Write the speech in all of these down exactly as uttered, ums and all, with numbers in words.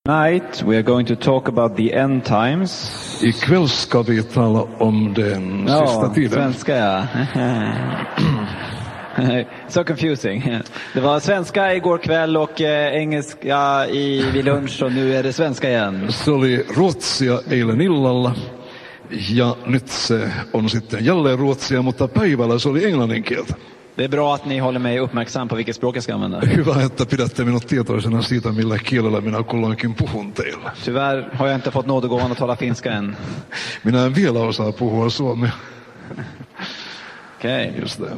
Tonight we are going to talk about the end times. Ikväll ska vi tala om den Ja, sista tiden. svenska ja. So confusing. Det var svenska igår kväll och eh, engelska i vid lunch och nu är det svenska igen. Se oli ruotsia eilen illalla ja nyt se on sitten jälleen ruotsia, mutta päivällä se oli englannin kieltä. Det är bra att ni håller mig uppmärksam på vilket språk jag ska använda. Hyvä, että pidätte minut tietoisena siitä, millä kielellä minä kulloinkin puhun teille. Tyvärr har jag inte fått nådegåvan att tala finska än. Minä en vielä osaa puhua suomea. Okej. Just det.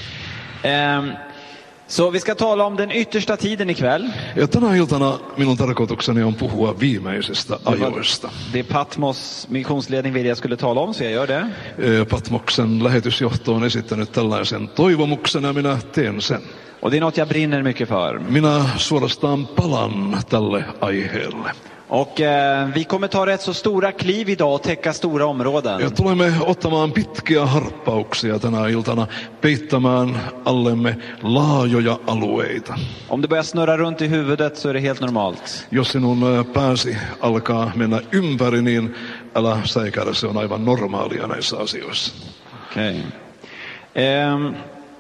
Um, så vi ska tala om den yttersta tiden ikväll. Ja tänä iltana minun tarkoitukseni on puhua viimeisistä ajoista. Det är Patmos missionsledning vill jag skulle tala om, så jag gör det. Patmoksen lähetysjohto on esittänyt tällaisen toivomuksen ja minä teen sen. Och det är något jag brinner mycket för. Minä suorastaan palan tälle aiheelle. Och eh, vi kommer ta rätt så stora kliv idag och täcka stora områden. Ja tulemme ottamaan pitkiä harppauksia tänä iltana, peittämään allemme laajoja alueita. Om det börjar snurra runt i huvudet så är det helt normalt. Jos sinun pääsi alkaa mennä ympäri, niin älä säikäydä, se on aivan normaalia näissä asioissa. Okej. Okay. Um,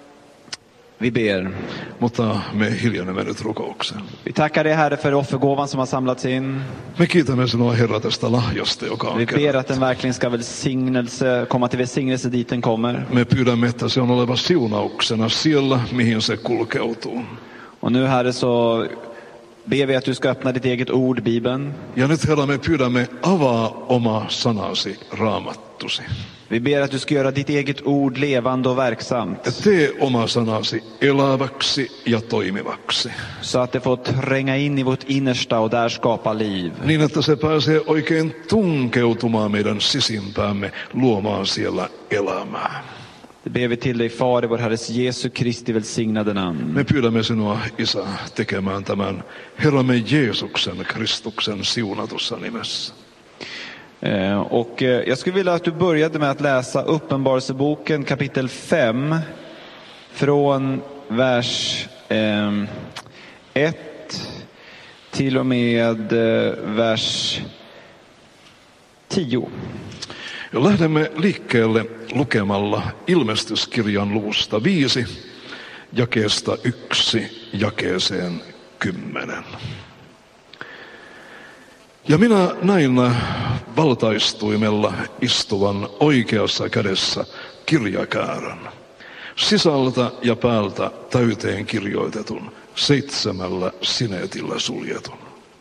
vi ber. Mutta me hiljennemme nyt rukoukseen. Vi tackar dig, Herre, för offergåvan som har samlats in. Me kiitämme sinua, Herra, tästä lahjasta, joka on Vi ber att den verkligen ska välsignelse, komma till välsignelse dit den kommer. Me pyydämme, että se on oleva siunauksena siellä, mihin se kulkeutuu. Och nu, Herre, så ber vi att du ska öppna ditt eget ord, Bibeln. Ja nyt, Herra, me pyydämme, avaa oma sanasi, raamattusi. Vi ber att du ska göra ditt eget ord levande och verksamt. Tee oma sanasi eläväksi ja toimivaksi. Så att det får tränga in i vårt innersta och där skapa liv. Niin, että se pääsee oikein tunkeutumaan meidän sisimpäämme, luomaan siellä elämää. Det ber vi till dig, Far, i vår Herres Jesu Kristi välsignade namn. Me pyydämme sinua, Isä, tekemään tämän Herramme Jeesuksen Kristuksen siunatussa nimessä. Eh, och eh, jag skulle vilja att du började med att läsa Uppenbarelseboken kapitel fem från vers eh, ett till och med eh, vers tio. Ja lähdemme liikkeelle lukemalla ilmestyskirjan luvusta viisi, jakeesta yksi jakeeseen kymmenen. Ja minä näin valtaistuimella istuvan oikeassa kädessä kirjakäärön, sisältä ja päältä täyteen kirjoitetun, seitsemällä sineetillä suljetun.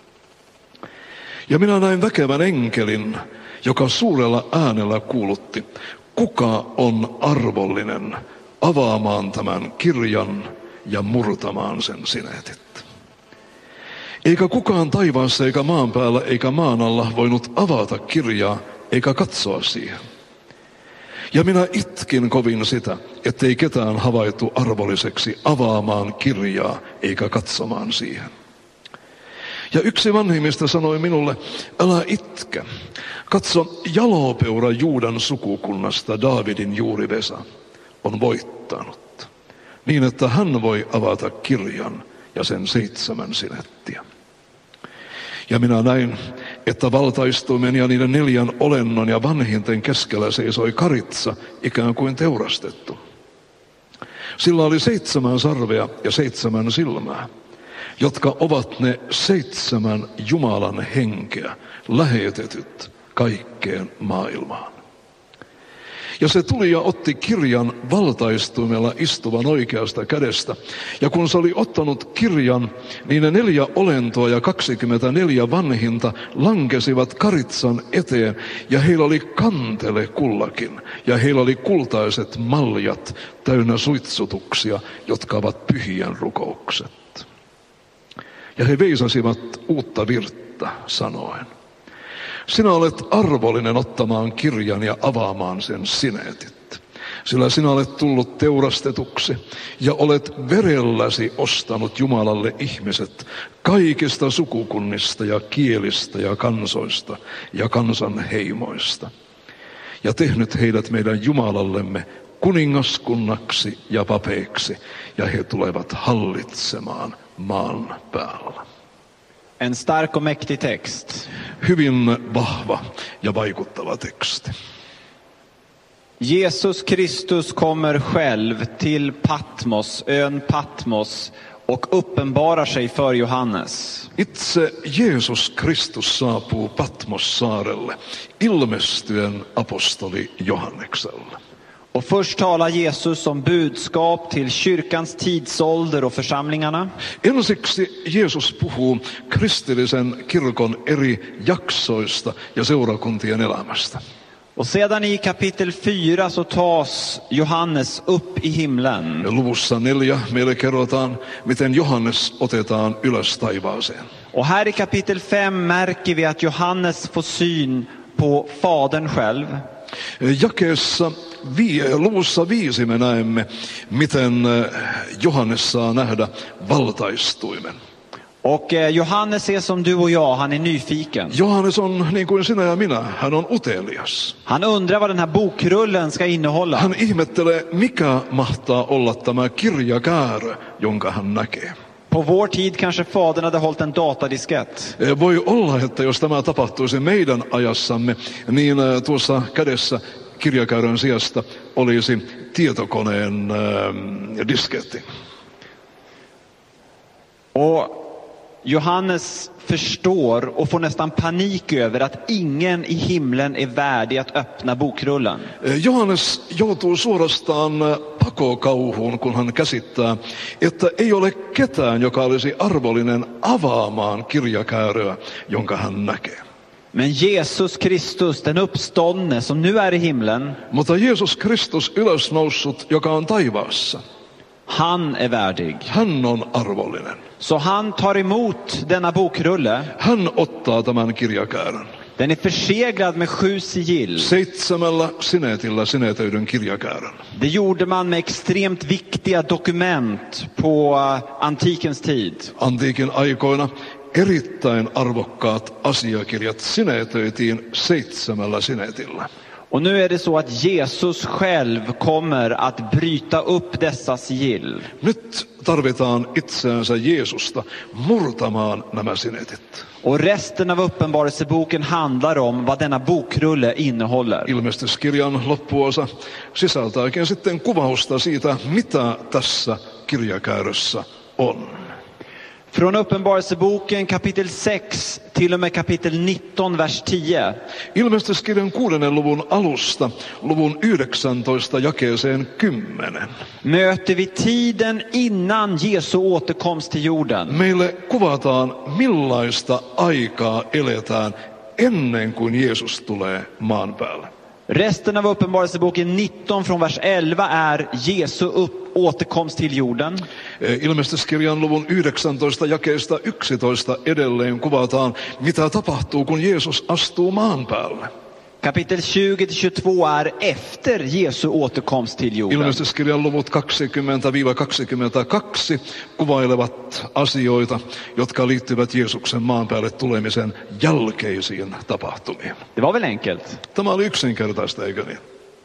Ja minä näin väkevän enkelin, joka suurella äänellä kuulutti, kuka on arvollinen avaamaan tämän kirjan ja murtamaan sen sineetit. Eikä kukaan taivaassa eikä maan päällä eikä maan alla voinut avata kirjaa eikä katsoa siihen. Ja minä itkin kovin sitä, ettei ketään havaittu arvolliseksi avaamaan kirjaa eikä katsomaan siihen. Ja yksi vanhimmista sanoi minulle, älä itke. Katso, jalopeura Juudan sukukunnasta Daavidin juuri Vesa on voittanut, niin että hän voi avata kirjan ja sen seitsemän sinettiä. Ja minä näin, että valtaistuimen ja niiden neljän olennon ja vanhinten keskellä seisoi karitsa, ikään kuin teurastettu. Sillä oli seitsemän sarvea ja seitsemän silmää, jotka ovat ne seitsemän Jumalan henkeä, lähetetyt kaikkeen maailmaan. Ja se tuli ja otti kirjan valtaistuimella istuvan oikeasta kädestä. Ja kun se oli ottanut kirjan, niin ne neljä olentoa ja kaksikymmentäneljä vanhinta lankesivat karitsan eteen. Ja heillä oli kantele kullakin. Ja heillä oli kultaiset maljat täynnä suitsutuksia, jotka ovat pyhien rukoukset. Ja he veisasivat uutta virttä sanoen. Sinä olet arvollinen ottamaan kirjan ja avaamaan sen sineetit, sillä sinä olet tullut teurastetuksi ja olet verelläsi ostanut Jumalalle ihmiset kaikista sukukunnista ja kielistä ja kansoista ja kansanheimoista. Ja tehnyt heidät meidän Jumalallemme kuningaskunnaksi ja papeiksi, ja he tulevat hallitsemaan maan päällä. En stark och mäktig text. Hyvin vahva ja vaikuttava teksti. Jesus Kristus kommer själv till Patmos, ön Patmos, och uppenbarar sig för Johannes. Itse Jeesus Kristus saapuu Patmos-saarelle ilmestyen apostoli Johannekselle. Och först talar Jesus om budskap till kyrkans tidsålder och församlingarna. Ensiksi Jeesus puhuu kristillisen kirkon eri jaksoista ja seurakuntien elämästä. Och sedan i kapitel fyra så tas Johannes upp i himlen. Ja luvussa neljä meille kerrotaan, miten Johannes otetaan ylös taivaaseen. Och här i kapitel fem märker vi att Johannes får syn på Fadern själv. Jakeessa vi, luvussa viisi me näemme, miten Johannes saa nähdä valtaistuimen. Och Johannes är som du och jag, han är nyfiken. Johannes on niin kuin sinä ja minä, hän on utelias. Han undrar vad den här bokrullen ska innehålla. Hän ihmettelee, mikä mahtaa olla tämä kirjakäärö, jonka hän näkee. På vår tid kanske fadern hade hållit en datadiskett. Voi olla, että jos tämä tapahtuisi meidän ajassamme, niin tuossa kädessä kirjakäärön sijasta olisi tietokoneen äh, disketti. Och Johannes förstår och får nästan panik över att ingen i himlen är värdig att öppna bokrullen. Johannes joutuu suorastaan pakokauhuun, kun hän käsittää, että ei ole ketään, joka olisi arvollinen avaamaan kirjakääröä, jonka hän näkee. Men Jesus Kristus, den uppståndne som nu är i himlen, Mutta Jeesus Kristus ylösnoussut, joka on taivaassa, han är värdig. hän on arvollinen. Så han tar emot denna bokrulle. Hän ottaa tämän kirjakäärön. Den är förseglad med sju sigill. Seitsemällä sineetillä sinetöidyn kirjakäärön. Det gjorde man med extremt viktiga dokument på antikens tid. Antiikin aikoina erittäin arvokkaat asiakirjat sinetöitiin seitsemällä sineetillä. Och nu är det så att Jesus själv kommer att bryta upp dessa sigill. Nyt tarvitaan itseänsä Jeesusta murtamaan nämä sinetit. Och resten av uppenbarelseboken handlar om vad denna bokrulle innehåller. Ilmestyskirjan loppuosa sisältääkin sitten kuvausta siitä, mitä tässä kirjakäärössä on. Från uppenbarelseboken kapitel sex till och med kapitel nitton, vers tio. Ilmestyskirjan kuudennen luvun alusta luvun yhdeksäntoista jakeeseen kymmenen. Möter vi tiden innan Jesu återkomst till jorden. Meille kuvataan, millaista aikaa eletään ennen kuin Jeesus tulee maan päälle. Resten av uppenbarelseboken nitton från vers elva är Jesu upp, återkomst till jorden. Ilmestyskirjan luvun yhdeksäntoista jakeesta yksitoista edelleen kuvataan, mitä tapahtuu, kun Jeesus astuu maan päälle. Kapitel tjugo till tjugotvå är efter Jesu återkomst till jorden. Ilmestyskirjan luvut kaksikymmentä kaksikymmentäkaksi kuvailevat asioita, jotka liittyvät Jeesuksen maan päälle tulemisen jälkeisiin tapahtumiin. Det var väl enkelt? Tämä oli yksinkertaista, eikö niin?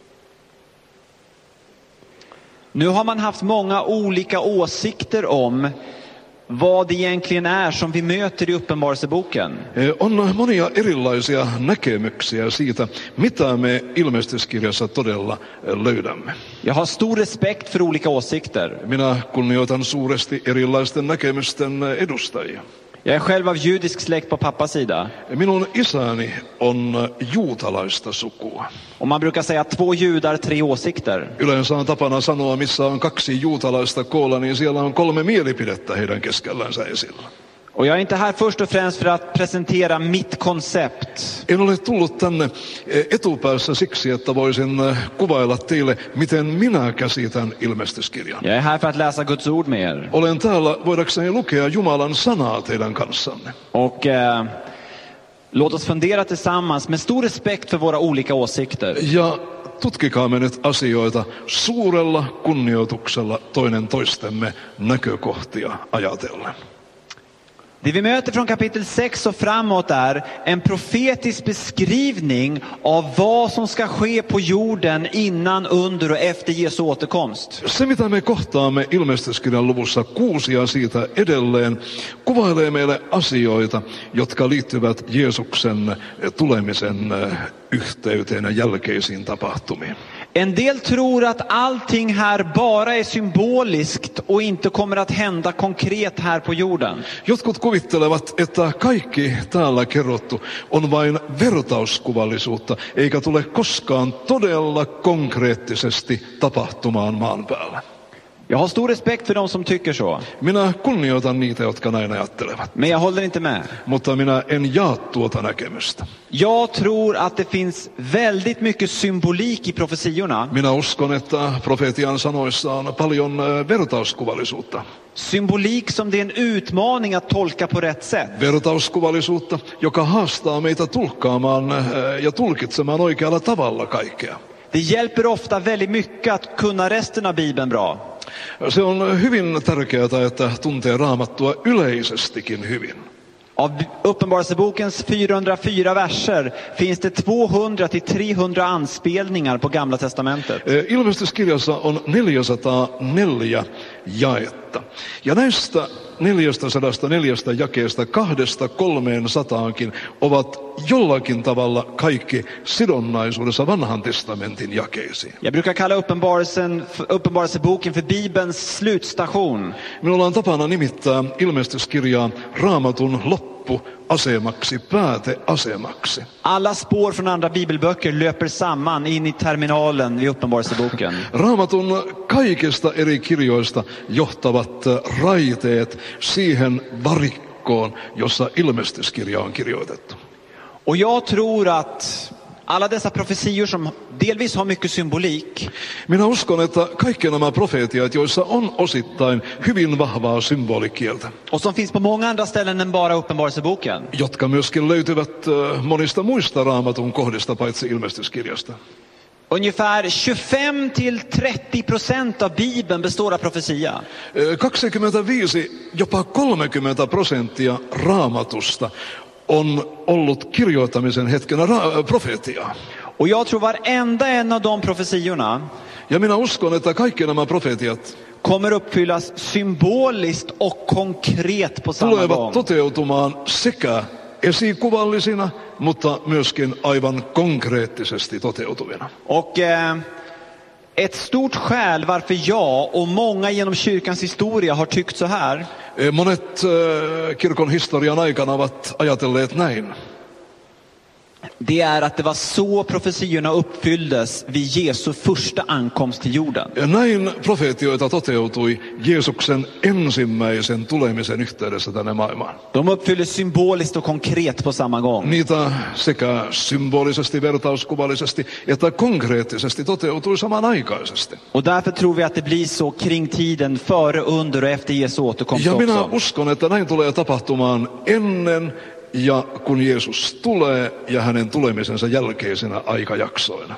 Nu har man haft många olika åsikter om vad det egentligen är som vi möter i uppenbarelseboken. On monia erilaisia näkemyksiä siitä, mitä me ilmestyskirjassa todella löydämme. Jag har stor respekt för olika åsikter. Minä kunnioitan suuresti erilaisten näkemysten edustajia. Jag är själv av judisk släkt på pappas sida. Minun isäni on juutalaista sukua. Och man brukar säga två judar, tre åsikter. Yleensä on tapana sanoa, missä on kaksi juutalaista koolla, niin siellä on kolme mielipidettä heidän keskellänsä esillä. Och jag är inte här först och främst för att presentera mitt koncept. En ole tullut tänne etupäässä siksi, että voisin kuvailla teille, miten minä käsitän ilmestyskirjan. Jag är här för att läsa Guds ord med er. Olen täällä voidakseni lukea Jumalan sanaa teidän kanssanne. Och eh, låt oss fundera tillsammans med stor respekt för våra olika åsikter. Ja tutkikaamme nyt asioita suurella kunnioituksella toinen toistemme näkökohtia ajatellen. Det vi möter från kapitel sex och framåt är en profetisk beskrivning av vad som ska ske på jorden innan, under och efter Jesu återkomst. Se, mitä me kohtaamme ilmestyskirjan luvussa kuusi ja siitä edelleen, kuvailee meille asioita, jotka liittyvät Jeesuksen tulemisen yhteyteen ja jälkeisiin tapahtumiin. En del tror att allting här bara är symboliskt och inte kommer att hända konkret här på jorden. Jotkut kuvittelevat, että kaikki täällä kerrottu on vain vertauskuvallisuutta, eikä tule koskaan todella konkreettisesti tapahtumaan maan päällä. Jag har stor respekt för de som tycker så. Minä kunnioitan niitä, jotka näin ajattelevat. Men jag håller inte med. Mutta minä en jaa tuota näkemystä. Jag tror att det finns väldigt mycket symbolik i profetiorna. Minä uskon, että profetian sanoissa on paljon vertauskuvallisuutta. Symbolik som det är en utmaning att tolka på rätt sätt. Vertauskuvallisuutta, joka haastaa meitä tulkkaamaan ja tulkitsemaan oikealla tavalla kaikkea. Det hjälper ofta väldigt mycket att kunna resten av Bibeln bra. Se on hyvin tärkeää, että tuntee Raamattua yleisestikin hyvin. Av Uppenbarelsebokens fyrahundrafyra verser finns det tvåhundra till trehundra anspelningar på Gamla testamentet. Ilmestyskirjassa on neljäsataaneljä jaetta. Ja näistä neljäsataaneljä jakeesta kahdesta kolmeen sataankin ovat jollakin tavalla kaikki sidonnaisuudessa vanhan testamentin jakeisiin. Jag brukar kalla uppenbarelsen, uppenbarelseboken för Bibelns slutstation. Minulla on tapana nimittää ilmestyskirjaa Raamatun loppuasemaksi, pääteasemaksi. Alla spår från andra bibelböcker löper samman in i terminalen vid uppenbarelseboken. Raamatun kaikista eri kirjoista johtavat raiteet siihen varikkoon, jossa ilmestyskirja on kirjoitettu. Och jag tror att alla dessa profetior som delvis har mycket symbolik. Minä uskon, että kaikki nämä profeetiat, joissa on osittain hyvin vahvaa symbolikieltä. Och som finns på många andra ställen än bara uppenbarelseboken. Jotka myöskin löytyvät monista muista Raamatun kohdista paitsi ilmestyskirjasta. Ungefär tjugofem till trettio procent av Bibeln består av profetia. kaksikymmentäviisi, jopa kolmekymmentä prosenttia Raamatusta on ollut kirjoittamisen hetkenä ra- profetiaa. Och jag tror varenda en av de profetiorna Ja minä uskon, että kaikki nämä profetiat kommer uppfyllas symboliskt och konkret på samma tulevat gång. toteutumaan sekä esikuvallisina, mutta myöskin aivan konkreettisesti toteutuvina. Och eh, ett stort skäl varför jag och många genom kyrkans historia har tyckt så här. Monet äh, kirkon historian aikana ovat ajatelleet näin. Det är att det var så profetiorna uppfylldes vid Jesu första ankomst till jorden. Ja näin profeetioita toteutui Jeesuksen ensimmäisen tulemisen yhteydessä tänne maailmaan. De uppfylldes symboliskt och konkret på samma gång. Niitä sekä symbolisesti, vertauskuvallisesti että konkreettisesti toteutui samanaikaisesti. Och därför tror vi att det blir så kring tiden före, under och efter Jesu återkomst Ja minä också. uskon, että näin tulee tapahtumaan ennen ja kun Jeesus tulee ja hänen tulemisensa jälkeisenä aikajaksoina.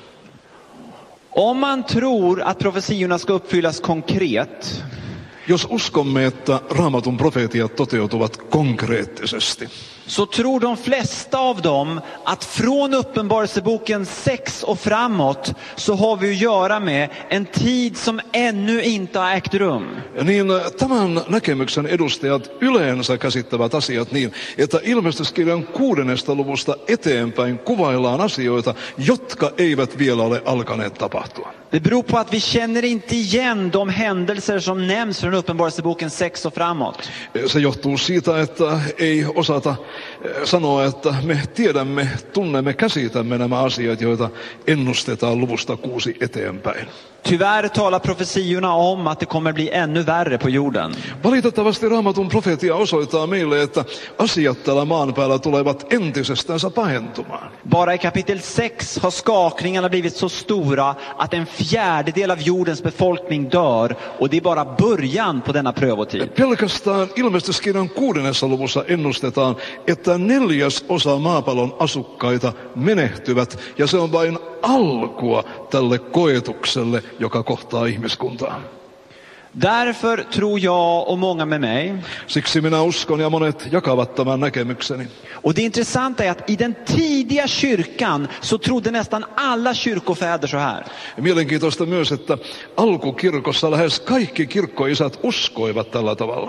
Om man tror att profetiorna ska uppfyllas konkret, Jos uskomme, että Raamatun profeetiat toteutuvat konkreettisesti, så tror de flesta av dem att från uppenbarelseboken sex och framåt så har vi att göra med en tid som ännu inte har ägt rum. niin tämän näkemyksen edustajat yleensä käsittävät asiat niin, että ilmestyskirjan kuudennesta luvusta eteenpäin kuvaillaan asioita, jotka eivät vielä ole alkaneet tapahtua. Det beror på att vi känner inte igen de händelser som nämns från uppenbarelseboken sex och framåt. Se johtuu siitä, että ei osata sanoa, että me tiedämme, tunnemme, käsitämme nämä asiat, joita ennustetaan luvusta kuusi eteenpäin. Tyvärr talar profetiorna om att det kommer bli ännu värre på jorden. Valitettavasti Raamatun profeetia osoittaa meille, että asiat täällä maan päällä tulevat entisestänsä pahentumaan. Bara i kapitel sex har skakningarna blivit så stora att en fjärdedel av jordens befolkning dör, och det är bara början på denna prövotid. Pelkästään ilmestyskirjan kuudennessa luvussa ennustetaan, että neljäs osa maapallon asukkaita menehtyvät, ja se on vain alkua tälle koetukselle, joka kohtaa ihmiskuntaa. Därför tror jag och många med mig. Siksi minä uskon ja monet jakavat tämän näkemykseni. Och det intressanta är att i den tidiga kyrkan så trodde nästan alla kyrkofäder så här. Mielenkiintoista myös, että alkukirkossa lähes kaikki kirkkoisät uskoivat tällä tavalla.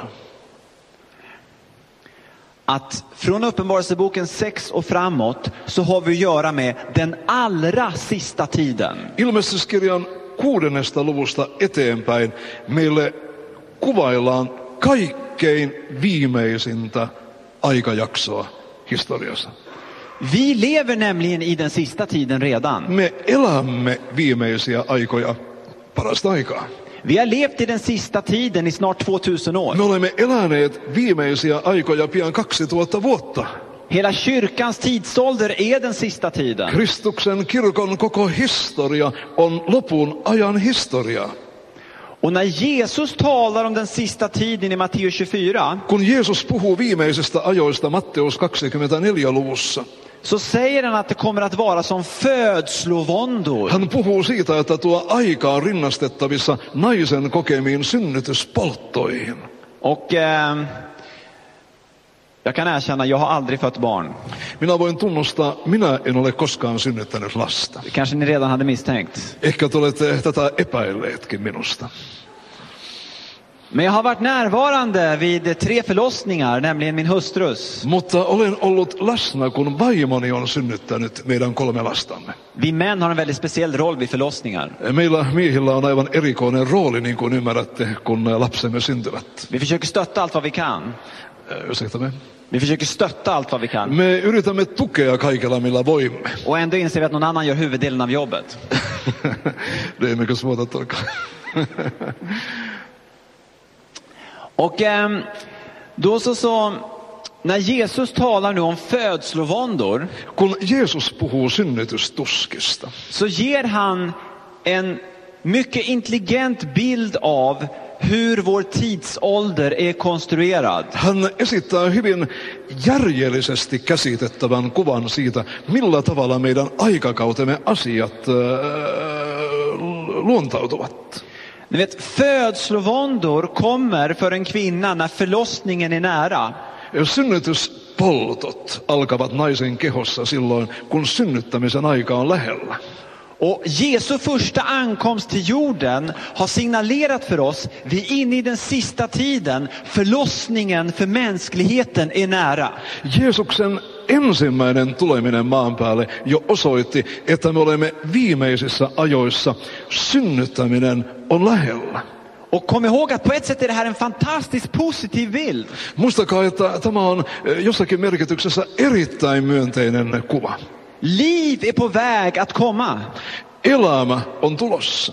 Att från Uppenbarelseboken sex och framåt så har vi att göra med den allra sista tiden. Ilmestyskirjan kuudennesta luvusta eteenpäin meille kuvaillaan kaikkein viimeisintä aikajaksoa historiassa. Vi lever nämligen i den sista tiden redan. Me elämme viimeisiä aikoja parasta aikaa. Vi har levt i den sista tiden i snart tvåtusen år. Me olemme eläneet viimeisiä aikoja pian kaksituhatta vuotta. Hela kyrkans tidsålder är den sista tiden. Kristuksen kirkon koko historia on lopun ajan historia. Och när Jesus talar om den sista tiden i Matteus tjugofyra, kun Jeesus puhuu viimeisistä ajoista Matteus kaksikymmentäneljä luvussa, så säger han att det kommer att vara som födslovåndor. Hän puhuu siitä, että tuo aika on rinnastettavissa naisen kokemiin synnytyspolttoihin. Och eh, jag kan erkänna, jag har aldrig fött barn. Minä voin tunnustaa, minä en ole koskaan synnyttänyt lasta. Kanske ni redan hade misstänkt. Ehkä te olette tätä epäilleetkin minusta. Men jag har varit närvarande vid tre förlossningar, nämligen min hustrus. Mutta olen ollut läsnä, kun vaimoni on synnyttänyt meidän kolme lastamme. Vi män har en väldigt speciell roll vid förlossningar. Meillä miehillä on aivan erikoinen rooli, niin kuin ymmärrätte, kun lapsemme syntyvät. Vi försöker stötta allt vad vi kan. Ursäkta mig. Vi försöker stötta allt vad vi kan. Me yritämme tukea kaikella, millä voimme. Och ändå inser vi att någon annan gör huvuddelen av jobbet. Det är mycket svårt att tolka. Och eh, då så, så när Jesus talar nu om födslovåndor, kun Jesus puhuu synnytystuskista, så ger han en mycket intelligent bild av hur vår tidsålder är konstruerad. Hän esittää hyvin järjellisesti käsitettävän kuvan siitä, millä tavalla meidän aikakautemme asiat äh, luontautuvat. Ni vet, födslovåndor kommer för en kvinna när förlossningen är nära. Synnytyspoltot alkavat naisen kehossa silloin, kun synnyttämisen aika on lähellä. Och Jesu första ankomst till jorden har signalerat för oss, vi är inne i den sista tiden, förlossningen för mänskligheten är nära. Jeesuksen ensimmäinen tuleminen maan päälle jo osoitti, että me olemme viimeisissä ajoissa. Synnyttäminen on lähellä. Och kom ihåg att på ett sätt är det här en fantastiskt positiv bild. Muistakaa, että tämä on jossakin merkityksessä erittäin myönteinen kuva. Liv är på väg att komma. Elämä on tulossa.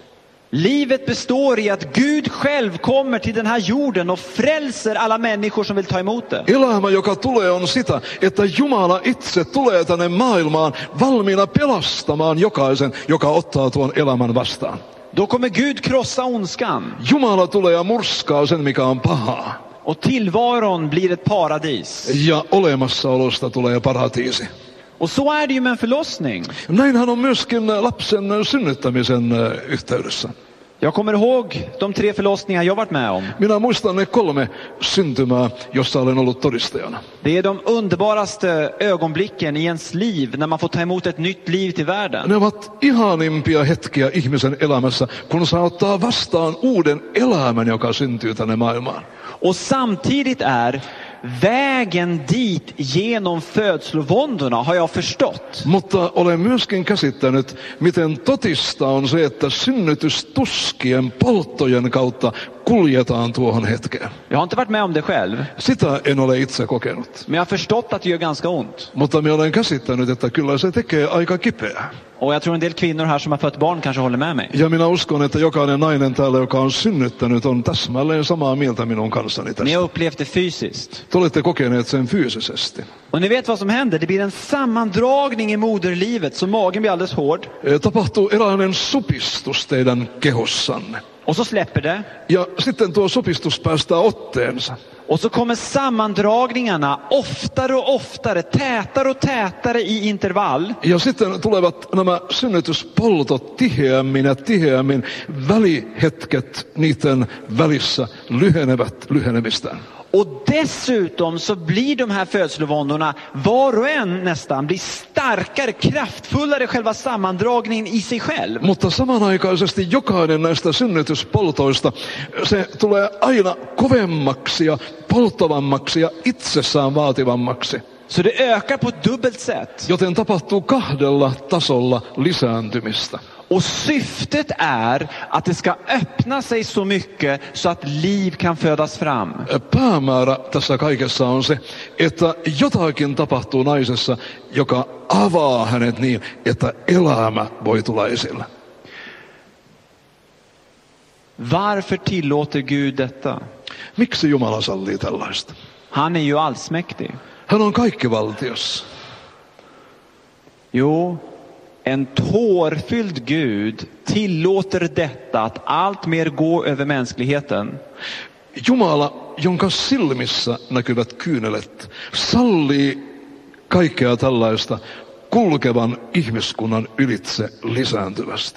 Livet består i att Gud själv kommer till den här jorden och frälser alla människor som vill ta emot det. Elämä, joka tulee, on sitä, että Jumala itse tulee tänne maailmaan valmiina pelastamaan jokaisen, joka ottaa tuon elämän vastaan. Då kommer Gud krossa ondskan. Jumala tulee ja murskaa sen, mikä on pahaa. Och tillvaron blir ett paradis. Ja olemassaolosta tulee paratiisi. Och så är det ju med en förlossning. Näinhän on myöskin lapsen synnyttämisen yhteydessä. Jag kommer ihåg de tre förlossningar jag varit med om. Minä muistan ne kolme syntymää, jossa olen ollut todistajana. Det är de underbaraste ögonblicken i ens liv när man får ta emot ett nytt liv till världen. Ne ovat ihanimpia hetkiä ihmisen elämässä, kun saa ottaa vastaan uuden elämän, joka syntyy tänne maailmaan. Och samtidigt är vägen dit genom födslovåndorna, har jag förstått. Mutta olen myöskin käsittänyt, miten totista on se, että synnytystuskien polttojen kautta kuljetaan tuohon hetkeen. Jag har inte varit med om det själv. Sitä en ole itse kokenut. Men jag har förstått att det gör ganska ont. Mutta minä olen käsittänyt, että kyllä se tekee aika kipeää. Och jag tror en del kvinnor här som har fött barn kanske håller med mig. Ja minä uskon, että jokainen nainen täällä, joka on synnyttänyt, on täsmälleen samaa mieltä minun kanssani tästä. Ni har upplevt det fysiskt. Te olette kokeneet sen fyysisesti. Och ni vet vad som händer. Det blir en sammandragning i moderlivet så magen blir alldeles hård. Tapahtuu eräinen supistus teidän kehossanne. Och så släpper det. Ja sitten tuo supistus päästää otteensa. Och så kommer sammandragningarna oftare och oftare, tätare och tätare i intervall. Ja sitten tulevat nämä synnytyspoltot tiheämmin ja tiheämmin. Välihetket niiden välissä lyhenevät lyhenemistään. Och dessutom så blir de här födslovåndorna var och en nästan blir starkare, kraftfullare själva sammandragningen i sig själv. Mutta samanaikaisesti jokainen näistä synnytyspoltoista, se tulee aina kovemmaksi ja polttavammaksi ja itsessään vaativammaksi. Så det ökar på ett dubbelt sätt. Joten tapahtuu kahdella tasolla lisääntymistä. Och syftet är att det ska öppna sig så mycket så att liv kan födas fram. Päämäärä tässä kaikessa on se, että jotakin tapahtuu naisessa, joka avaa hänet niin, että elämä voi tulla esille. Varför tillåter Gud detta? Miksi Jumala sallii tällaista? Han är ju allsmäktig. Hän on kaikkivaltias. Jo, en tårfylld Gud tillåter detta att allt mer gå över mänskligheten. Jumala, jonka silmissä näkyvät kyynelet, sallii kaikkea tällaista kulkevan ihmiskunnan ylitse lisääntyvästi.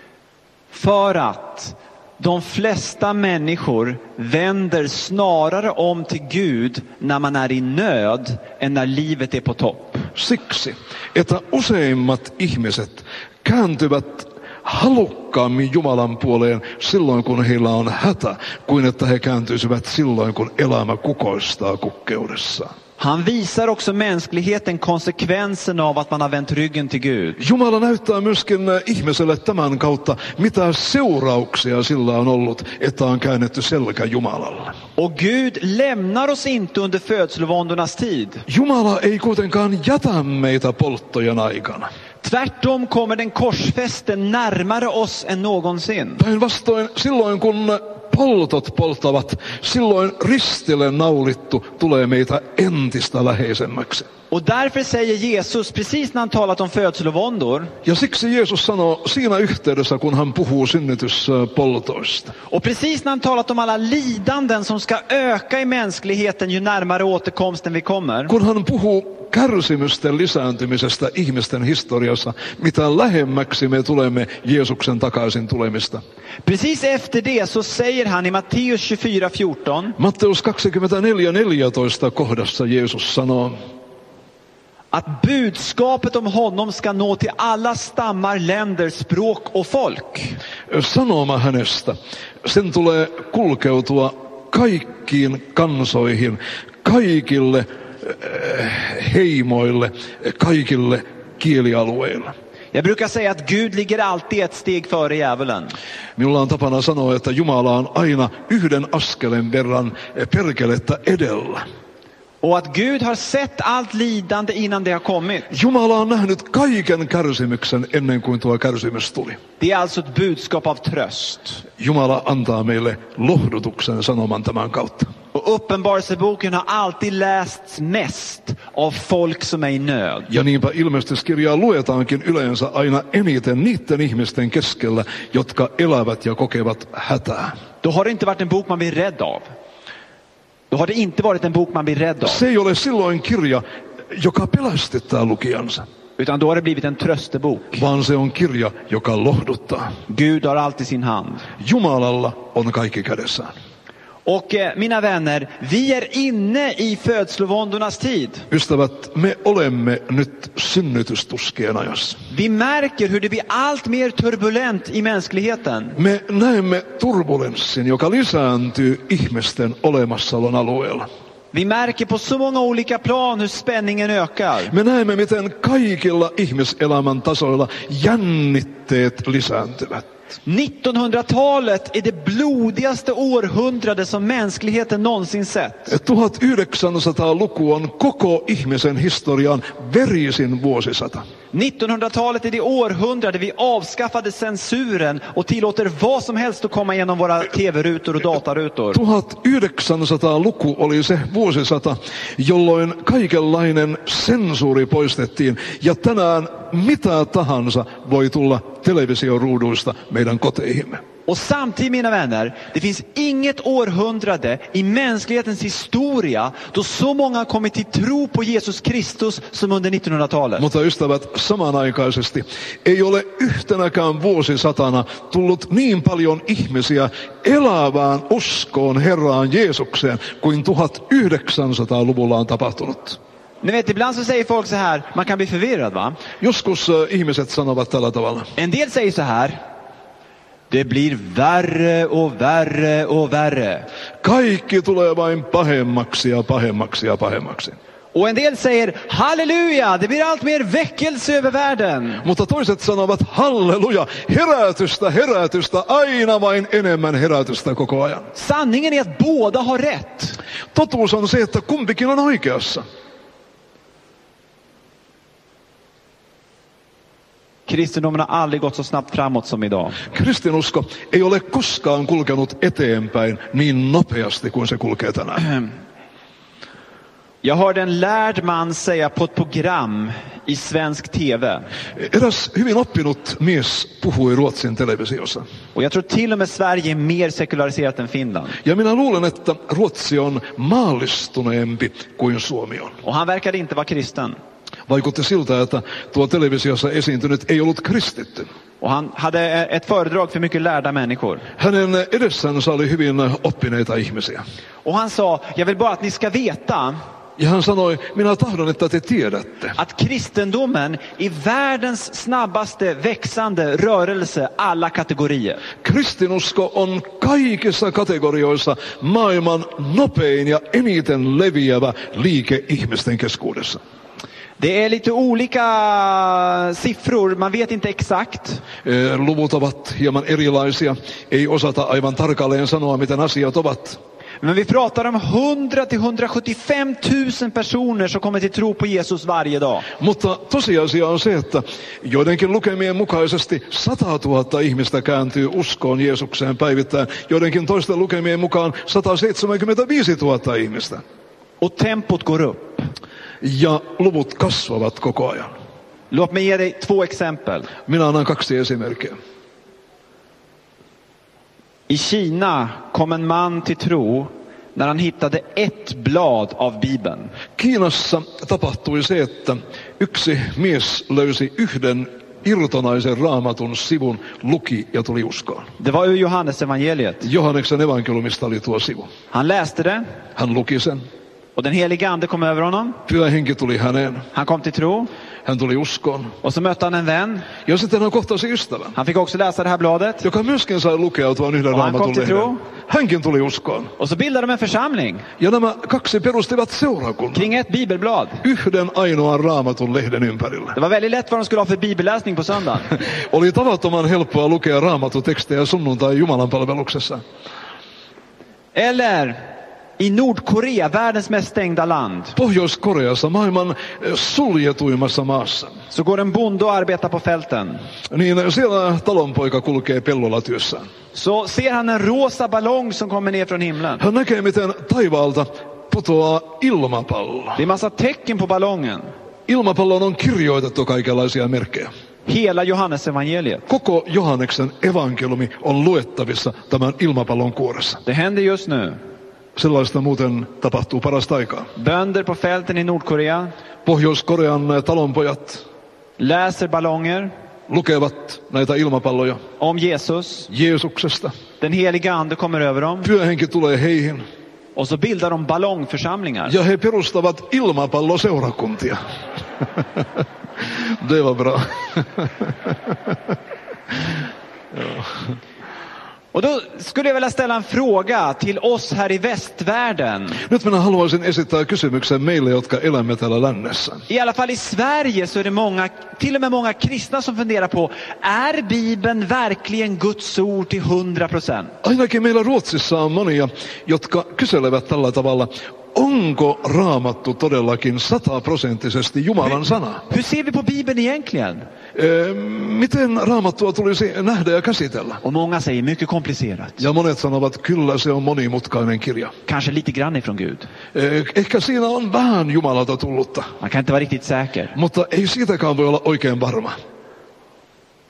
För att de flesta människor vänder snarare om till Gud när man är i nöd än när livet är på topp. Siksi, että useimmat ihmiset kääntyvät halukkaammin Jumalan puoleen silloin, kun heillä on hätä, kuin että he kääntyisivät silloin, kun elämä kukoistaa kukkeudessaan. Han visar också mänskligheten konsekvensen av att man har vänt ryggen till Gud. Jumala näyttää myöskin ihmiselle tämän kautta, mitä seurauksia sillä on ollut, että on käännetty selkä Jumalalle. Och Gud lämnar oss inte under födslovåndornas tid. Jumala ei kuitenkaan jätä meitä polttojen aikana. Tvärtom kommer den korsfästen närmare oss än någonsin. Päinvastoin silloin, kun poltot polttavat, silloin ristille naulittu tulee meitä entistä läheisemmäksi. Och därför säger Jesus, precis när han talat om födslovåndor, Ja siksi Jeesus sanoo siinä yhteydessä, kun hän puhuu synnytyspoltoista. och precis när han talat om alla lidanden som ska öka i mänskligheten ju närmare återkomsten vi kommer. Kun hän puhuu kärsimysten lisääntymisestä ihmisten historiassa, mitä lähemmäksi me tulemme Jeesuksen takaisin tulemista. Precis efter det så säger han i Matteus tjugofyra fjorton Matteus kaksikymmentäneljä neljätoista kohdassa Jeesus sanoo, att budskapet om honom ska nå till alla stammar, länder, språk och folk. sanoma hänestä, sen tulee kulkeutua kaikkiin kansoihin, kaikille heimoille, kaikille kielialueille. Jag brukar säga att Gud ligger alltid ett steg före djävulen. Minulla on tapana sanoa, että Jumala on aina yhden askelen verran perkelettä edellä. Och att Gud har sett allt lidande innan det har kommit. Jumala on nähnyt kaiken kärsimyksen ennen kuin tuo kärsimys tuli. Det är alltså ett budskap av tröst. Jumala antaa meille lohdutuksen sanoman tämän kautta. Och Uppenbarelseboken har alltid lästs mest av folk som är i nöd. Ja niinpä ilmestyskirjaa luetaankin yleensä aina eniten niiden ihmisten keskellä, jotka elävät ja kokevat hätää. Då har det inte varit en bok man blir rädd av. Då har det inte varit en bok man blir rädd av. Se ei ole silloin kirja, joka pelästyttää lukijansa, Utan då har det blivit en tröstebok. vaan se on kirja, joka lohduttaa. Gud har alltid sin hand. Jumalalla on kaikki kädessään. Och eh, mina vänner, vi är inne i födslovåndornas tid. Ystävät, me olemme nyt synnytystuskien ajassa. Vi märker hur det blir allt mer turbulent i mänskligheten. Me näemme turbulenssin, joka lisääntyy ihmisten olemassaolon alueella. Vi märker på så många olika plan hur spänningen ökar. Me näemme, miten kaikilla ihmiselämän tasoilla jännitteet lisääntyvät. nittonhundratalet är det blodigaste århundrade som mänskligheten någonsin sett. tuhatyhdeksänsataaluku on koko ihmisen historian verisin vuosisata. nittonhundratalet är det århundrade vi avskaffade censuren och tillåter vad som helst att komma igenom våra tv-rutor och datarutor. tuhatyhdeksänsataaluku oli se vuosisata, jolloin kaikenlainen sensuuri poistettiin ja tänään mitä tahansa voi tulla televisioruuduista meidän koteihimme. Och samtidigt, mina vänner, det finns inget århundrade i mänsklighetens historia då så många har kommit till tro på Jesus Kristus som under nittonhundratalet. Mutta ystävät, samanaikaisesti ei ole yhtenäkään vuosisatana tullut niin paljon ihmisiä elävään uskoon Herraan Jeesukseen kuin tuhatyhdeksänsataaluvulla on tapahtunut. Ni vet, ibland så säger folk så här, man kan bli förvirrad, va? Joskus äh, ihmiset sanovat tällä tavalla. En del säger så här: det blir värre och värre och värre. Kaikki tulee vain pahemmaksi ja pahemmaksi ja pahemmaksi. Och en del säger halleluja, det blir allt mer väckelse över världen. Mutta toiset sanovat halleluja, herätystä, herätystä, aina vain enemmän herätystä koko ajan. Sanningen är att båda har rätt. Totuus on se, että kumpikin on oikeassa. Kristendomen har aldrig gått så snabbt framåt som idag. Kristinusko ei ole koskaan kulkenut eteenpäin niin nopeasti kuin se kulkee tänään. Jag hörde en lärd man säga på ett program i svensk tv. Eräs hyvin oppinut mies puhui Ruotsin televisiossa. Och jag tror till och med Sverige är mer sekulariserat än Finland. Ja minä luulen, että Ruotsi on maallistuneempi kuin Suomi on. Och han verkade inte vara kristen. Vaikutti siltä, että tuo televisiossa esiintynyt ei ollut kristitty. Och han hade ett föredrag för mycket lärda människor. Hänen edessänsä oli hyvin oppineita ihmisiä. Och han sa, jag vill bara att ni ska veta. Ja hän sanoi, minä tahdon, että te tiedätte. Att kristendomen är världens snabbaste växande rörelse alla kategorier. Kristinusko on kaikissa kategorioissa maailman nopein ja eniten leviävä liike ihmisten keskuudessa. Det är lite olika siffror, man vet inte exakt. Luvut ovat hieman erilaisia, ei osata aivan tarkalleen sanoa, miten asiat ovat. Men vi pratar om hundra till hundrasjuttiofem tusen personer som kommer till tro på Jesus varje dag. Mutta tosiasia on se, että joidenkin lukemien mukaisesti satatuhatta ihmistä kääntyy uskoon Jeesukseen päivittäin. Joidenkin toisten lukemien mukaan sataseitsemänkymmentäviisituhatta ihmistä. Och tempot går upp. Ja luvut kasvavat koko ajan. Låt mig ge dig två exempel. Minä annan kaksi esimerkkiä. I Kina kom en man till tro när han hittade ett blad av Bibeln. Kiinassa tapahtui se, että yksi mies löysi yhden irtonaisen raamatun sivun, luki ja tuli uskoon. Det var ur Johannes evangeliet. Johanneksen evankeliumista oli tuo sivu. Han läste det. Hän luki sen. Och den helige ande kom över honom. Pyhä henki tuli häneen. Han kom till tro. Hän tuli uskoon. Och så mötte han en vän. Ja sitten hän kohtasi ystävän. Han fick också läsa det här bladet. Joka myöskin sai lukea tuon yhden raamatun lehden. Hänkin tuli uskoon. Och så bildade de en församling. Ja nämä kaksi perustivat seurakunnan. Kring ett bibelblad. Yhden ainoan raamatun lehden ympärillä. Det var väldigt lätt vad de skulle ha för bibelläsning på söndagen. Oli tavattoman helppoa lukea raamatutekstejä sunnuntai Jumalan palveluksessa. Eller i Nordkorea, världens mest stängda land. Pohjois-Koreassa, maailman suljetuimmassa maassa. Så går en bonde och arbetar på fälten. Niin siellä talonpoika kulkee pellolla työssään. Så ser han en rosa ballong som kommer ner från himlen. Hän näkee, miten taivaalta putoaa ilmapallo. Det är massa tecken på ballongen. Ilmapallon on kirjoitettu kaikenlaisia merkkejä. Hela Johannes evangeliet. Koko Johanneksen evankeliumi on luettavissa tämän ilmapallon kuoressa. Det händer just nu. Sellaista muuten tapahtuu parasta aikaa. Bönder på fälten i Nordkorea. Pohjois-Korean talonpojat läser ballonger. Lukevat näitä ilmapalloja. Om Jesus. Jeesuksesta. Den heliga ande kommer över dem. Pyhä henki tulee heihin. Och så bildar de ballongförsamlingar. Ja he perustavat ilmapalloseurakuntia. Det var bra. Ja. Och då skulle jag vilja ställa en fråga till oss här i västvärlden. Nyt minä haluaisin esittää kysymyksen meille, jotka elämme täällä lännessä. I alla fall i Sverige så är det många, till och med många kristna som funderar på, är Bibeln verkligen Guds ord till hundra procent? Ainakin meillä Ruotsissa on monia, jotka kyselevät tällä tavalla, onko Raamattu todellakin sataprosenttisesti Jumalan sana? Hur ser vi på Bibeln egentligen? E, miten Raamattua tulisi nähdä ja käsitellä? Och många säger mycket komplicerat. Ja monet sanovat, kyllä se on monimutkainen kirja. Kanske lite grann ifrån Gud. E, ehkä siinä on vähän Jumalalta tullutta. Man kan inte vara riktigt säker. Mutta ei siitäkään voi olla oikein varma.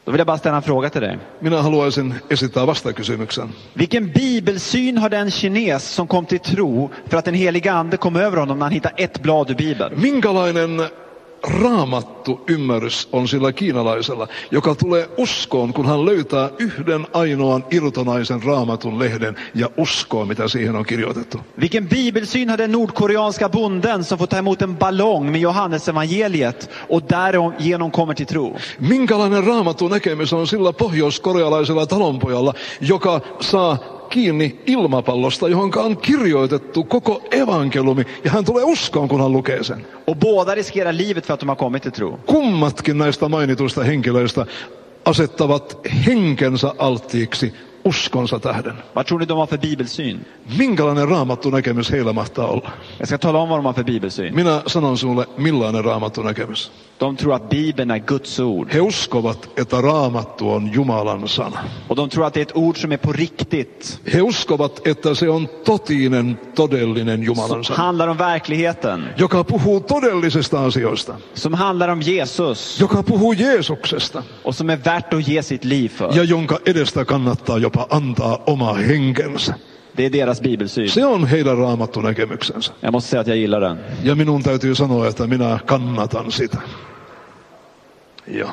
Då vill jag bara ställa en fråga till dig. Minä haluaisin esittää vastakysymyksen. Vilken bibelsyn har den kines som kom till tro för att den heliga ande kom över honom när han hittade ett blad ur Bibeln? Minkälainen raamattu ymmärrys on sillä kiinalaisella, joka tulee uskoon, kun hän löytää yhden ainoan irtonaisen raamatun lehden ja uskoo, mitä siihen on kirjoitettu? Vilken bibelsyn har den nordkoreanska bonden som får ta emot en ballong med Johannes evangeliet och därigenom kommer till tro? Minkälainen raamattu näkemys on sillä pohjoiskorealaisella talonpojalla, joka saa kiinni ilmapallosta, johon on kirjoitettu koko evankeliumi, ja hän tulee uskoon, kun hän lukee sen. Och båda riskerar livet för att de har kommit till tro. Kummatkin näistä mainituista henkilöistä asettavat henkensä alttiiksi uskonsa tähden. Vad tror ni de har för bibelsyn? Minkälainen raamattu näkemys heillä mahtaa olla? Jag ska tala om vad de har för bibelsyn. Minä sanon sinulle, millainen raamattu näkemys. De tror att Bibeln är Guds ord. He uskovat, että raamattu on Jumalan sana. Och de tror att det är ett ord som är på riktigt. He uskovat, että se on totinen, todellinen Jumalan Som sana. handlar om verkligheten. Joka puhuu todellisista asioista. Som handlar om Jesus. Joka puhuu Jeesuksesta. Och som är värt att ge sitt liv för. Ja jonka edestä kannattaa jopa antaa oma henkensä. Det är deras bibelsyn. Se on heidän raamattu näkemyksensä. Jag måste säga att jag gillar den. Ja minun täytyy sanoa, että minä kannatan sitä. Ja.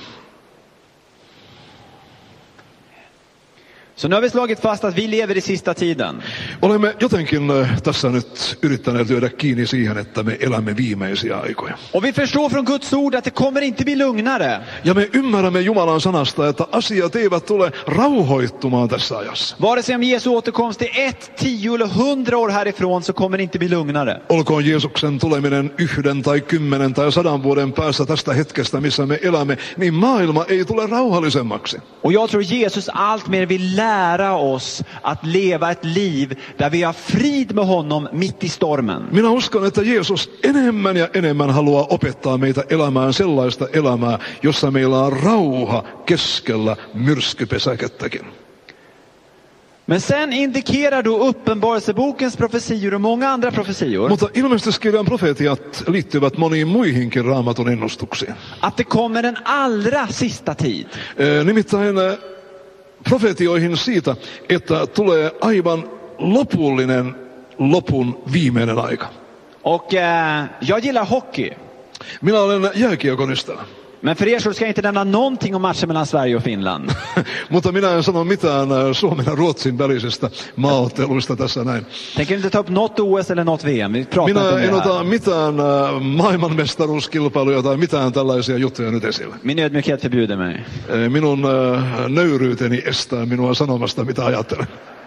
Så nu har vi slagit fast att vi lever i sista tiden. Olemme jotenkin tässä nyt yrittäneet lyödä kiinni siihen, että me elämme viimeisiä aikoja. Och vi förstår från Guds ord att det kommer inte bli lugnare. Ja me ymmärrämme Jumalan sanasta, että asiat eivät tule rauhoittumaan tässä ajassa. Vare sig om Jesu återkomst är ett, tio eller hundra år härifrån så kommer det inte bli lugnare. Olkoon Jeesuksen tuleminen yhden tai kymmenen tai sadan vuoden päässä tästä hetkestä, missä me elämme, niin maailma ei tule rauhallisemmaksi. Och jag tror Jesus allt mer vill lära oss att leva ett liv där vi har frid med honom mitt i stormen. Minä uskon, että Jeesus enemmän ja enemmän haluaa opettaa meitä elämään sellaista elämää, jossa meillä on rauha keskellä myrskypesäkettäkin. Men sen indikerar då Uppenbarelsebokens profetior och många andra profetior Mutta ilmestyskirjan profetiat liittyvät moniin muihinkin raamatun ennustuksiin. att det kommer en allra sista tid. E, nimittäin profetioihin siitä, että tulee aivan lopullinen lopun viimeinen aika. Och eh, jag gillar hockey. Minä olen jääkiekon ystävä. Men för er så ska jag inte nämna någonting om matchen mellan Sverige och Finland. Mutta minä en sano mitään Suomen ja Ruotsin välisistä maaotteluista tässä näin. Tänker inte ta upp något O S eller något V M. Vi pratar inte Minä om en det ota här. mitään maailmanmestaruuskilpailuja tai mitään tällaisia juttuja nyt esille. Min ödmjukhet förbjuder mig. Minun nöyryyteni estää minua sanomasta, mitä ajattelen.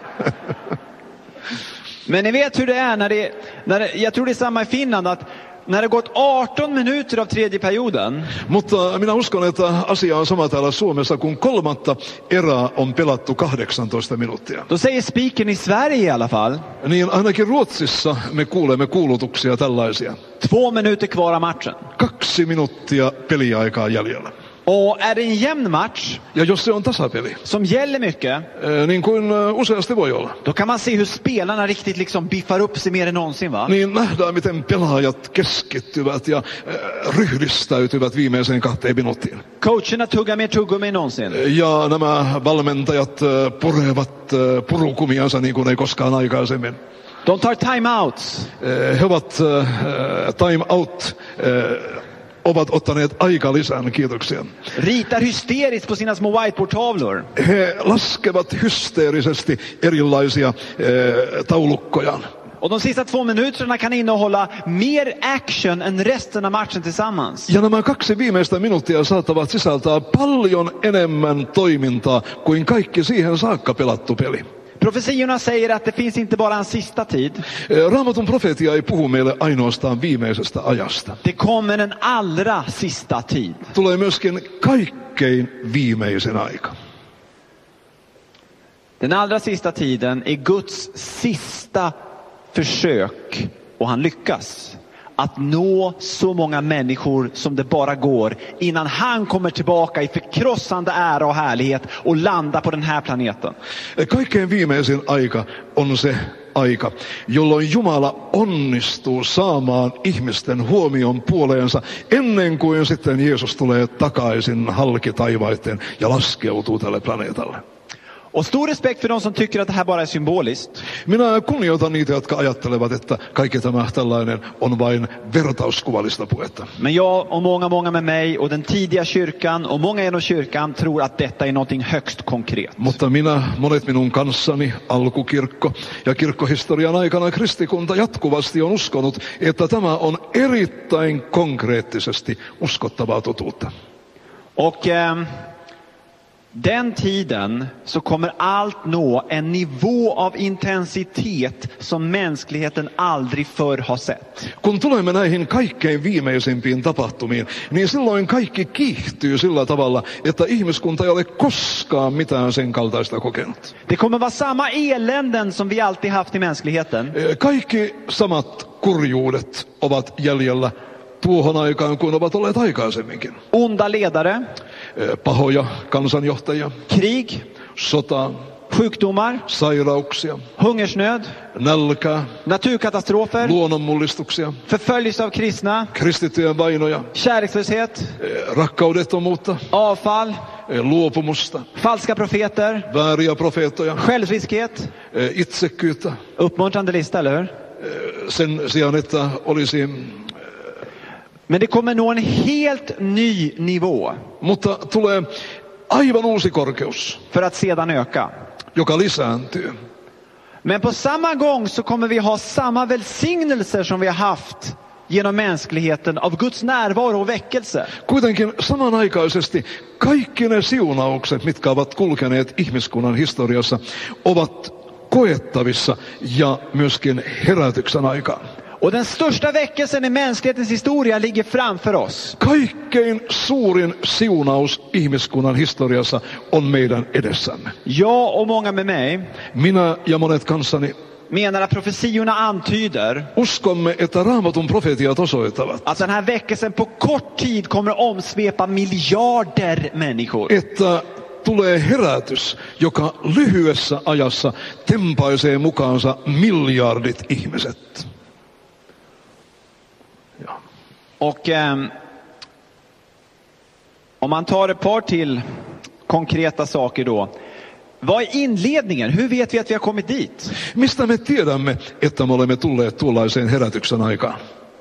Men ni vet hur det är när det, när det, jag tror det är samma i Finland, att när det gått arton minuter av tredje perioden, Mutta minä uskon, että asia on sama täällä Suomessa, kun kolmatta erää on pelattu kahdeksantoista minuuttia. då säger spiken i Sverige i alla fall, Niin ainakin Ruotsissa me kuulemme kuulutuksia tällaisia. två minuter kvar av matchen. Kaksi minuuttia peliaikaa jäljellä. Och är det en jämn match Ja jos se on tasapeli, som gäller mycket, niin kuin useasti voi olla, då kan man se hur spelarna riktigt liksom biffar upp sig mer än någonsin, va? niin nähdään, miten pelaajat keskittyvät ja ryhdistäytyvät viimeiseen kahteen minuuttiin. Coacherna tuggar mer tuggummi än någonsin. Ja nämä valmentajat purevat purukumiansa niin kuin ei koskaan aikaisemmin. De tar timeouts. He ovat time out, ovat ottaneet aikalisän, kiitoksia. Ritar hysteriskt på sina små whiteboard-tavlor. He laskevat hysteerisesti erilaisia taulukkojaan. Och de sista två minuterna kan innehålla mer action än resten av matchen tillsammans. Ja nämä kaksi viimeistä minuuttia saattavat sisältää paljon enemmän toimintaa kuin kaikki siihen saakka pelattu peli. Profetiorna säger att det finns inte bara en sista tid. Raamatun profetia ei puhu meille ainoastaan viimeisestä ajasta. Det kommer en allra sista tid. Tulee myöskin kaikkein viimeisin aika. Den allra sista tiden är Guds sista försök, och han lyckas, att nå så många människor som det bara går innan han kommer tillbaka i förkrossande ära och härlighet och landa på den här planeten. Kaikkein viimeisin aika on se aika, jolloin Jumala onnistuu saamaan ihmisten huomion puoleensa ennen kuin sitten Jeesus tulee takaisin halki taivaitten ja laskeutuu tälle planeetalle. Och stor respekt för de som tycker att det här bara är symboliskt. Minä kunnioitan niitä, jotka ajattelevat, että kaikki tämä tällainen on vain vertauskuvallista puhetta. Men jag och många, många med mig och den tidiga kyrkan och många genom kyrkan tror att detta är någonting högst konkret. Mutta minä, monet minun kanssani, alkukirkko ja kirkkohistorian aikana kristikunta jatkuvasti on uskonut, että tämä on erittäin konkreettisesti uskottavaa totuutta. Och eh, den tiden så kommer allt nå en nivå av intensitet som mänskligheten aldrig förr har sett. Kun tulemme näihin kaikkein viimeisimpiin tapahtumiin, niin silloin kaikki kiihtyy sillä tavalla, että ihmiskunta ei ole koskaan mitään sen kaltaista kokenut. Det kommer vara samma eländen som vi alltid haft i mänskligheten. Kaikki samat kurjuudet ovat jäljellä tuohon aikaan kuin ovat olleet aikaisemminkin. Onda ledare, pahoja kansanjohtajia, krig, sota, sjukdomar, sairauksia, hungersnöd, nälkää, naturkatastrofer, luonnonmullistuksia, förföljelse av kristna, kristittyjen vainoja, kärlekslöshet, rakkaudettomuutta, avfall, luopumusta, falska profeter, vääriä profeettoja, själviskhet. itsekkyyttä. Uppmuntrande lista, eller hur? Sen sijaan, että olisi... Men det kommer nå en helt ny nivå. Mutta tulee aivan uusi korkeus, för att sedan öka. joka lisääntyy. Men på samma gång så kommer vi ha samma välsignelser som vi har haft genom mänskligheten av Guds närvaro och väckelse. Kuitenkin samanaikaisesti kaikki ne siunaukset, mitkä ovat kulkeneet ihmiskunnan historiassa, ovat koettavissa ja myöskin herätyksen aikaan. Och den största väckelsen i mänsklighetens historia ligger framför oss. Kaikkein suurin siunaus ihmiskunnan historiassa on meidän edessämme. Jag och många med mig Minä ja monet kanssani menar att profetiorna antyder uskomme, että Raamatun profetiat osoittavat, att den här väckelsen på kort tid kommer att omsvepa miljarder människor. että tulee herätys, joka lyhyessä ajassa tempaisee mukaansa miljardit ihmiset. Ja. Och eh, om man tar ett par till konkreta saker då. Vad är inledningen? Hur vet vi att vi har kommit dit? Mistä me tiedämme, että me olemme tulleet tuollaiseen herätyksen aikaan?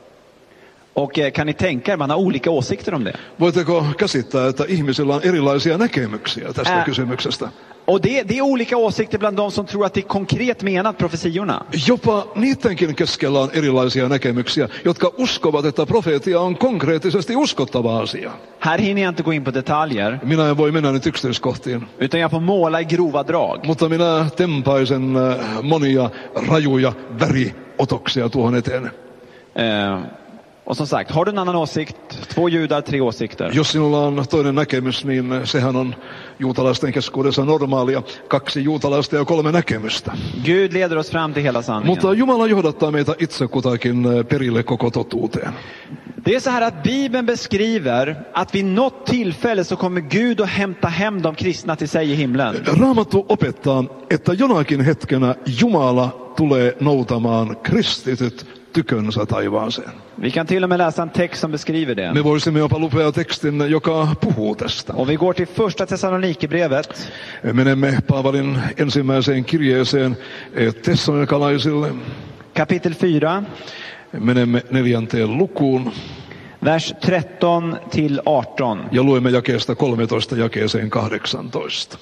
Och eh, kan ni tänka er, man har olika åsikter om det. Voitteko käsittää, että ihmisillä on erilaisia näkemyksiä tästä Ä- kysymyksestä? Och det, det är olika åsikter bland de som tror att det är konkret menat profetiorna. Jopa niidenkin keskellä on erilaisia näkemyksiä, jotka uskovat, että profeetia on konkreettisesti uskottava asia. Här hinner jag inte gå in på detaljer, Minä en voi mennä nyt yksityiskohtiin, utan jag får måla i grova drag. mutta minä tempaisen äh, monia rajuja väriotoksia tuohon eteen. Eh, och som sagt, har du en annan åsikt? Två judar, tre åsikter. Jos sinulla on toinen näkemys, niin sehän on juutalaisten keskuudessa normaalia. Kaksi juutalaista ja kolme näkemystä. Gud leder oss fram till hela sanningen. Mutta Jumala johdattaa meitä itse kutakin perille koko totuuteen. Det är så här att Bibeln beskriver att vid något tillfälle så kommer Gud att hämta hem de kristna till sig i himlen. Raamattu opettaa, että jonakin hetkenä Jumala tulee noutamaan kristityt tykönsä taivaaseen. Vi kan till och med läsa en text som beskriver det. Me voisimme jopa lukea tekstin, joka puhuu tästä. Och vi går till första Thessalonikerbrevet. Menemme Paavalin ensimmäiseen kirjeeseen Thessalonikalaisille. Kapitel fyra. Menemme neljänteen lukuun. Vers tretton till arton. Ja luemme jakeesta kolmetoista jakeeseen kahdeksantoista.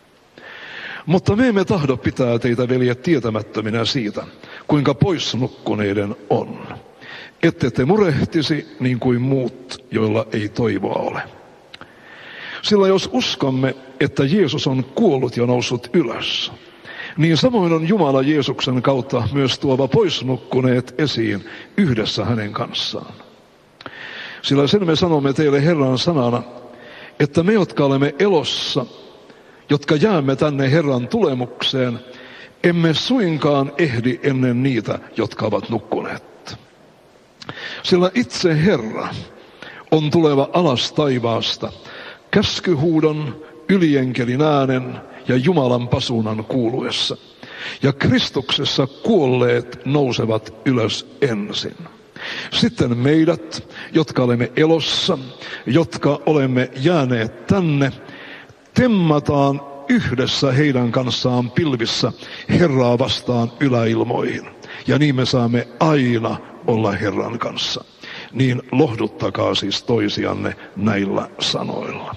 Mutta me emme tahdo pitää teitä, veljet, tietämättöminä siitä, kuinka pois nukkuneiden on. Ette te murehtisi niin kuin muut, joilla ei toivoa ole. Sillä jos uskomme, että Jeesus on kuollut ja noussut ylös, niin samoin on Jumala Jeesuksen kautta myös tuova pois nukkuneet esiin yhdessä hänen kanssaan. Sillä sen me sanomme teille Herran sanana, että me, jotka olemme elossa, jotka jäämme tänne Herran tulemukseen, emme suinkaan ehdi ennen niitä, jotka ovat nukkuneet. Sillä itse Herra on tuleva alas taivaasta, käskyhuudon, ylienkelin äänen ja Jumalan pasuunan kuuluessa. Ja Kristuksessa kuolleet nousevat ylös ensin. Sitten meidät, jotka olemme elossa, jotka olemme jääneet tänne, temmataan yhdessä heidän kanssaan pilvissä Herraa vastaan yläilmoihin. Ja niin me saamme aina olla Herran kanssa. Niin lohduttakaa siis toisianne näillä sanoilla.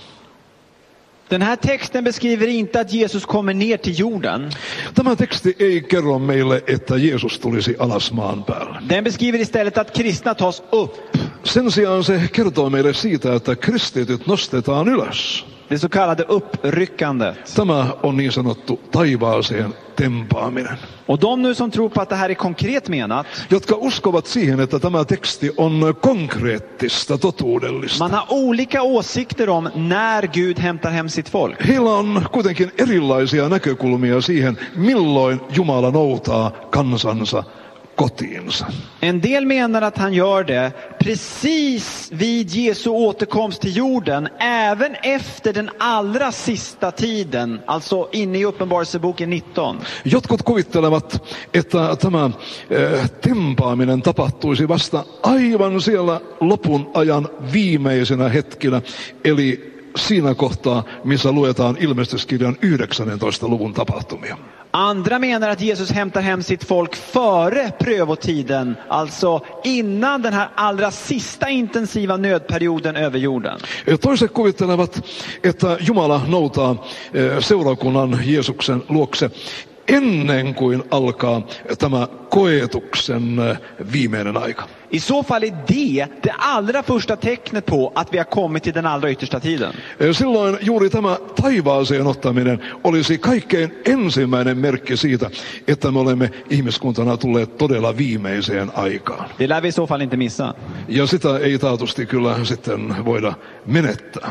Den här texten beskriver inte att Jesus kommer ner till jorden. Tämä teksti ei kerro meille, että Jeesus tulisi alas maan päälle. Den beskriver istället att kristna tas upp. Sen sijaan se kertoo meille siitä, että kristityt nostetaan ylös. Det så kallade uppryckandet. Tämä on niin sanottu taivaaseen tempaaminen. Och de nu som tror på att det här är konkret menat, jotka uskovat siihen, että tämä teksti on konkreettista, totuudellista. Man har olika åsikter om när Gud hämtar hem sitt folk. Heillä on kuitenkin erilaisia näkökulmia siihen, milloin Jumala noutaa kansansa kotiinsa. En del menar att han gör det precis vid Jesu återkomst till jorden, även efter den allra sista tiden, alltså inne i Uppenbarelseboken nitton. Jotkut kuvittelevat, että tämä äh, tempaaminen tapahtuisi vasta aivan siellä lopun ajan viimeisenä hetkinä, eli siinä kohtaa, missä luetaan ilmestyskirjan yhdeksännentoista luvun tapahtumia. Andra menar att Jesus hämtar hem sitt folk före prövotiden, alltså innan den här allra sista intensiva nödperioden över jorden. Toiset kuvittelevat, että Jumala noutaa seurakunnan Jeesuksen luokse ennen kuin alkaa tämä koetuksen viimeinen aika. I så fall är det det allra första tecknet på att vi har kommit till den allra yttersta tiden. Silloin juuri tämä taivaaseen ottaminen olisi kaikkein ensimmäinen merkki siitä, että me olemme ihmiskuntana tulleet todella viimeiseen aikaan. Det lär vi i så fall inte missa. Ja sitä ei taatusti kyllä sitten voida menettää.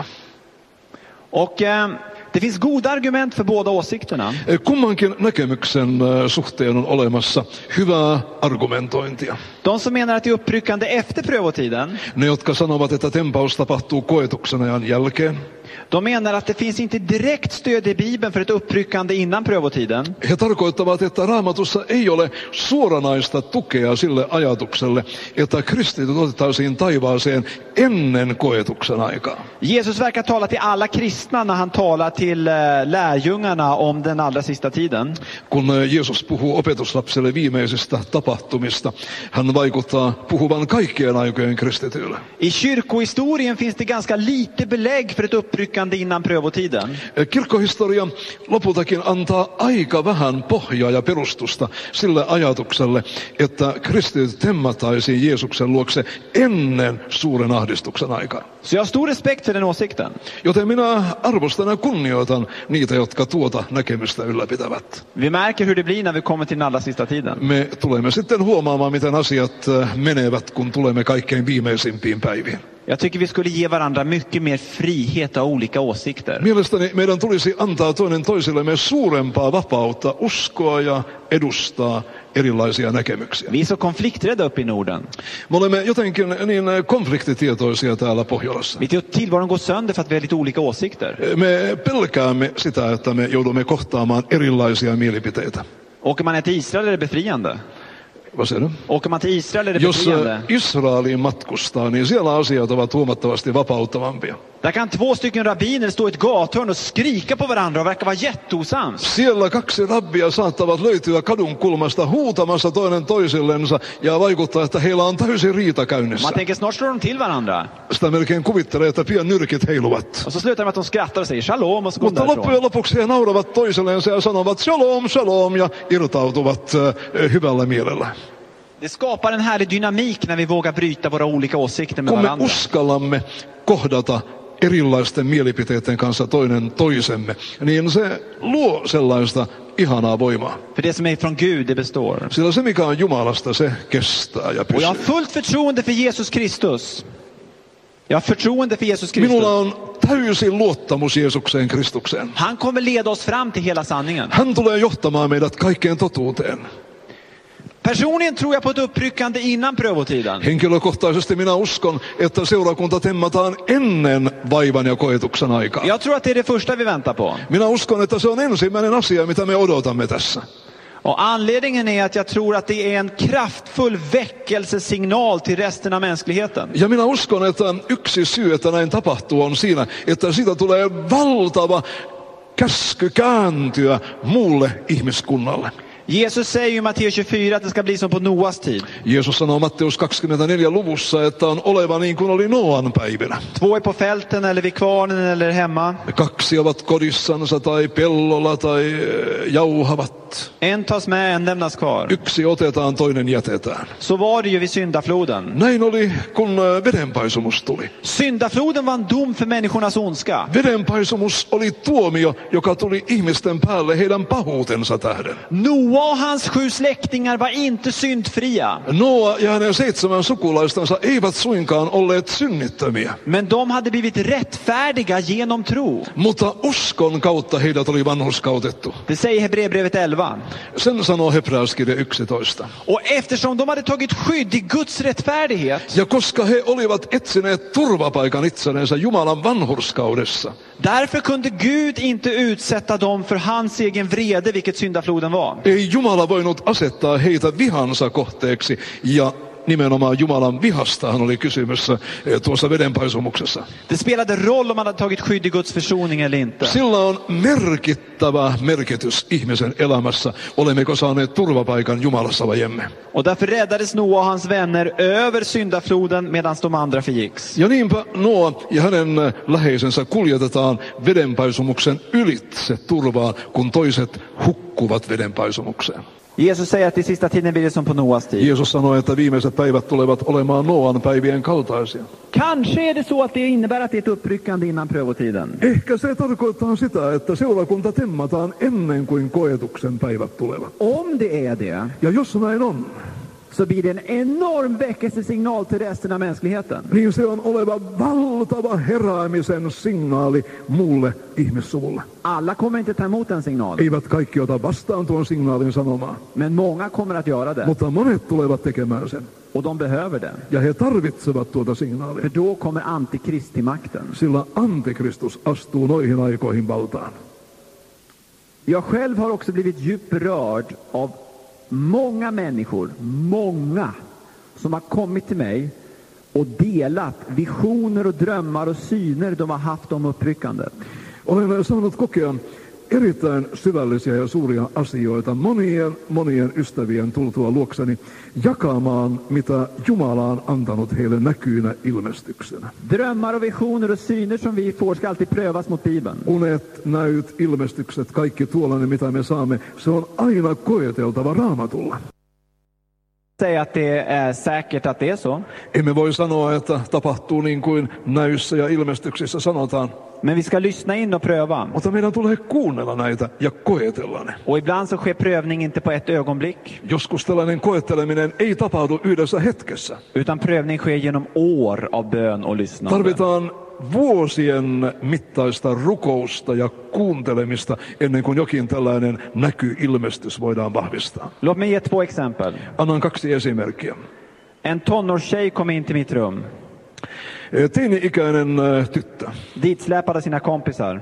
Och eh, det finns goda argument för båda åsikterna. Kummankin näkemyksen suhteen on olemassa hyvää argumentointia. De som menar att det är uppryckande efter prövotiden, ne jotka sanovat, että tempaus tapahtuu koetuksen ajan jälkeen, de menar att det finns inte direkt stöd i Bibeln för ett uppryckande innan prövotiden. He tarkoittavat, että Raamatussa ei ole suoranaista tukea sille ajatukselle, että kristityt otettaisiin taivaaseen ennen koetuksen aikaa. Jesus verkar tala till alla kristna när han talar till lärjungarna om den allra sista tiden. Kun Jeesus puhuu opetuslapsille viimeisistä tapahtumista, hän vaikuttaa puhuvan kaikkien aikojen kristityille. I kyrkohistorien finns det ganska lite belägg för ett uppryckande innan prövotiden. Kirkkohistoria lopultakin antaa aika vähän pohjaa ja perustusta sille ajatukselle, että kristityt temmattaisiin Jeesuksen luokse ennen suuren ahdistuksen aikaa. Så jag har stor respekt för den åsikten. Joten minä arvostan ja kunnioitan niitä, jotka tuota näkemystä ylläpitävät. Vi märker hur det blir när vi kommer till den allra sista tiden. Me tulemme sitten huomaamaan, miten asiat menevät, kun tulemme kaikkein viimeisimpiin päiviin. Jag tycker vi skulle ge varandra mycket mer frihet av olika åsikter. Mielestäni meidän tulisi antaa toinen toisillemme suurempaa vapautta uskoa ja edustaa erilaisia näkemyksiä. Vi är så konflikträdda upp i Norden. Me olemme jotenkin niin konfliktitietoisia täällä Pohjolassa. Vi tror att tillvaron går sönder för att vi har lite olika åsikter. Me pelkäämme sitä, että me joudumme kohtaamaan erilaisia mielipiteitä. Åker man till Israel är det befriande. Vad säger du? Åker man till Israel är det Jos befriande. Israeliin matkustaa, niin siellä asiat ovat huomattavasti vapauttavampia. Där kan två stycken rabbiner stå i ett gathörn och skrika på varandra och verkar vara jätteosams. Siellä kaksi rabbia saattavat löytyä kadun kulmasta huutamassa toinen toisillensa ja vaikuttaa, että heillä on täysin riita käynnissä. Man tänker snart slår de till varandra. Sitä melkein kuvittelee, että pian nyrkit heiluvat. Och så slutar de med att de skrattar och säger shalom och så går de Mutta loppujen därifrån. lopuksi he nauravat toisillensa ja sanovat shalom, shalom ja irtautuvat uh, hyvällä mielellä. Det skapar en härlig dynamik när vi vågar bryta våra olika åsikter med Kun me varandra. uskallamme kohdata erilaisten mielipiteiden kanssa toinen toisemme, niin se luo sellaista ihanaa voimaa. För det som är från Gud, det består. Sillä se, mikä on Jumalasta, se kestää ja Och jag har pysyy. fullt förtroende för Jesus Kristus. Jag har förtroende för Jesus Minulla Kristus. on täysin luottamus Jeesukseen Kristukseen. Han kommer leda oss fram till hela sanningen. Hän tulee johtamaan meidät kaikkeen totuuteen. Personligen tror jag på ett uppryckande innan prövotiden. Henkilökohtaisesti minä uskon, että seurakunta temmataan ennen vaivan ja koetuksen aikaa. Jag tror att det är det första vi väntar på. Minä uskon, että se on ensimmäinen asia, mitä me odotamme tässä. Och anledningen är att jag tror att det är en kraftfull väckelsesignal till resten av mänskligheten. Ja minä uskon, että yksi syy, että näin tapahtuu, on siinä, että siitä tulee valtava käsky kääntyä muulle ihmiskunnalle. Jesus säger i Matteus tjugofyra att det ska bli som på Noas tid. Jeesus sanoo Matteus kaksikymmentäneljä luvussa, että on oleva niin kuin oli Noan päivinä. Två är på fälten eller vid kvarnen eller hemma. Kaksi ovat kodissansa tai pellolla tai jauhavat. En tas med, en lämnas kvar. Yksi otetaan, toinen jätetään. Så var det ju vid syndafloden. Näin oli, kun vedenpaisumus tuli. Syndafloden var en dom för människornas ondska. Vedenpaisumus oli tuomio, joka tuli ihmisten päälle heidän pahuutensa tähden. Noa och hans sju släktingar var inte syndfria. Noa ja hänen seitsemän sukulaistansa eivät suinkaan olleet synnittömiä. Men de hade blivit rättfärdiga genom tro. Mutta uskon kautta heidät oli vanhurskautettu. Det säger Hebreerbrevet elva. Sen sanoo Hebreaskirja yksitoista. Och eftersom de hade tagit skydd i Guds rättfärdighet. Ja koska he olivat etsineet turvapaikan itsellensä Jumalan vanhurskaudessa. Därför kunde Gud inte utsätta dem för hans egen vrede, vilket syndafloden var. Ei Jumala voinut asettaa heitä vihansa kohteeksi, ja nimenomaan Jumalan vihastahan oli kysymys tuossa vedenpaisumuksessa. Det spelade roll om man hade tagit skydd i Guds försoning eller inte. Sillä on merkittävä merkitys ihmisen elämässä, olemmeko saaneet turvapaikan Jumalassa vai emme. Och därför räddades Noa och hans vänner över syndafloden medan de andra förgicks. Ja niinpä Noa ja hänen läheisensä kuljetetaan vedenpaisumuksen ylitse turvaan, kun toiset hukkuvat vedenpaisumukseen. Jesus säger att i sista tiden blir det som på Noas tid. Jeesus sanoi, että viimeiset päivät tulevat olemaan Noan päivien kaltaisia. Kanske är det så att det innebär att det är ett uppryckande innan prövotiden. Ehkä se tarkoittaa sitä, että seurakunta temmataan ennen kuin koetuksen päivät tulevat. Om det är det, ja jos näin on, så blir det en enorm väckelsesignal till resten av mänskligheten. Niin se on oleva valtava heräämisen signaali muulle ihmissuvulle. Alla kommer inte ta emot den signalen. Eivät kaikki ota vastaan tuon signaalin sanomaa. Men många kommer att göra det. Mutta monet tulevat tekemään sen. Och de behöver det. Ja he tarvitsevat tuota signaalia. För då kommer antikrist till makten. Sillä antikristus astuu noihin aikoihin valtaan. Jag själv har också blivit djupt rörd av många människor, många som har kommit till mig och delat visioner och drömmar och syner de har haft om uppryckandet. Olen saanut kokea erittäin syvällisiä ja suuria asioita monien, monien ystävien tultua luokseni jakamaan, mitä Jumala on antanut heille näkyinä ilmestyksenä. Drömmar och visioner och syner som vi får ska alltid prövas mot Bibeln. Unet, näyt, ilmestykset, kaikki tuollainen, mitä me saamme, se on aina koeteltava Raamatulla. Säga att det är säkert att det är så. Emme voi sanoa, että tapahtuu niin kuin näissä ja ilmestyksissä sanotaan. Men vi ska lyssna in och pröva. Mutta meidän tulee kuunnella näitä ja koetella ne. Och ibland så sker prövning inte på ett ögonblick. Joskus tällainen koetteleminen ei tapahdu yhdessä hetkessä. Utan prövning sker genom år av bön och lyssnande. Tarvitaan vuosien mittaista rukousta ja kuuntelemista ennen kuin jokin tällainen näky-ilmestys voidaan vahvistaa. Låt mig ge två exempel. Annan kaksi esimerkkiä. En tonårstjej kom in till mitt rum. Teini-ikäinen tyttö. Ditsläpade sina kompisar.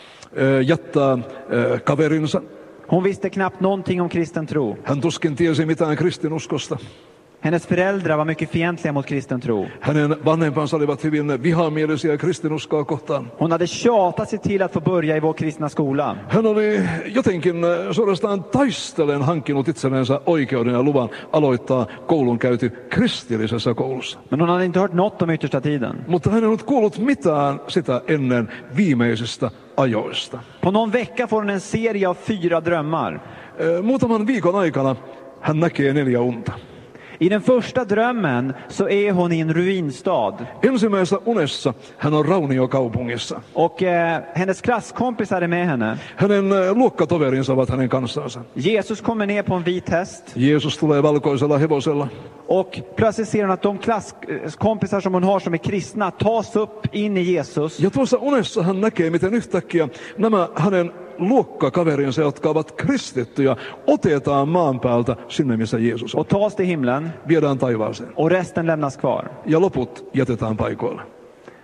Jättää kaverinsa. Hon visste knappt någonting om kristen tro. Hän tuskin tiesi mitään kristinuskosta. Hennes föräldrar var mycket fientliga mot kristen tro. Hänen vanhempansa olivat hyvin vihamielisiä kristinuskoa kohtaan. Hon hade tjatat sig till att få börja i vår kristna skola. Hän oli jotenkin suorastaan taistellen hankkinut itsellensä oikeuden ja luvan aloittaa koulun käyty kristillisessä koulussa. Men hon hade inte hört något om yttersta tiden. Mutta hän ei ollut kuullut mitään sitä ennen viimeisistä ajoista. På någon vecka får hon en serie av fyra drömmar. Muutaman viikon aikana hän näkee neljä unta. I den första drömmen så är hon i en ruinstad. Ensimmäisessä unessa hän on rauniokaupungissa. Och eh, hennes klasskompisar är med henne. Hänen luokkatoverinsa ovat hänen kanssansa. Jesus kommer ner på en vit häst. Jeesus tulee valkoisella hevosella. Och plötsligt ser hon att de klasskompisar som hon har som är kristna tas upp in i Jesus. Ja tuossa unessa hän näkee, miten yhtäkkiä nämä hänen luokkakaverinsa, jotka ovat kristittyjä, otetaan maan päältä sinne, missä Jeesus on. Och tas till himlen. Viedään taivaaseen. Och resten lämnas kvar. Ja loput jätetään paikoille.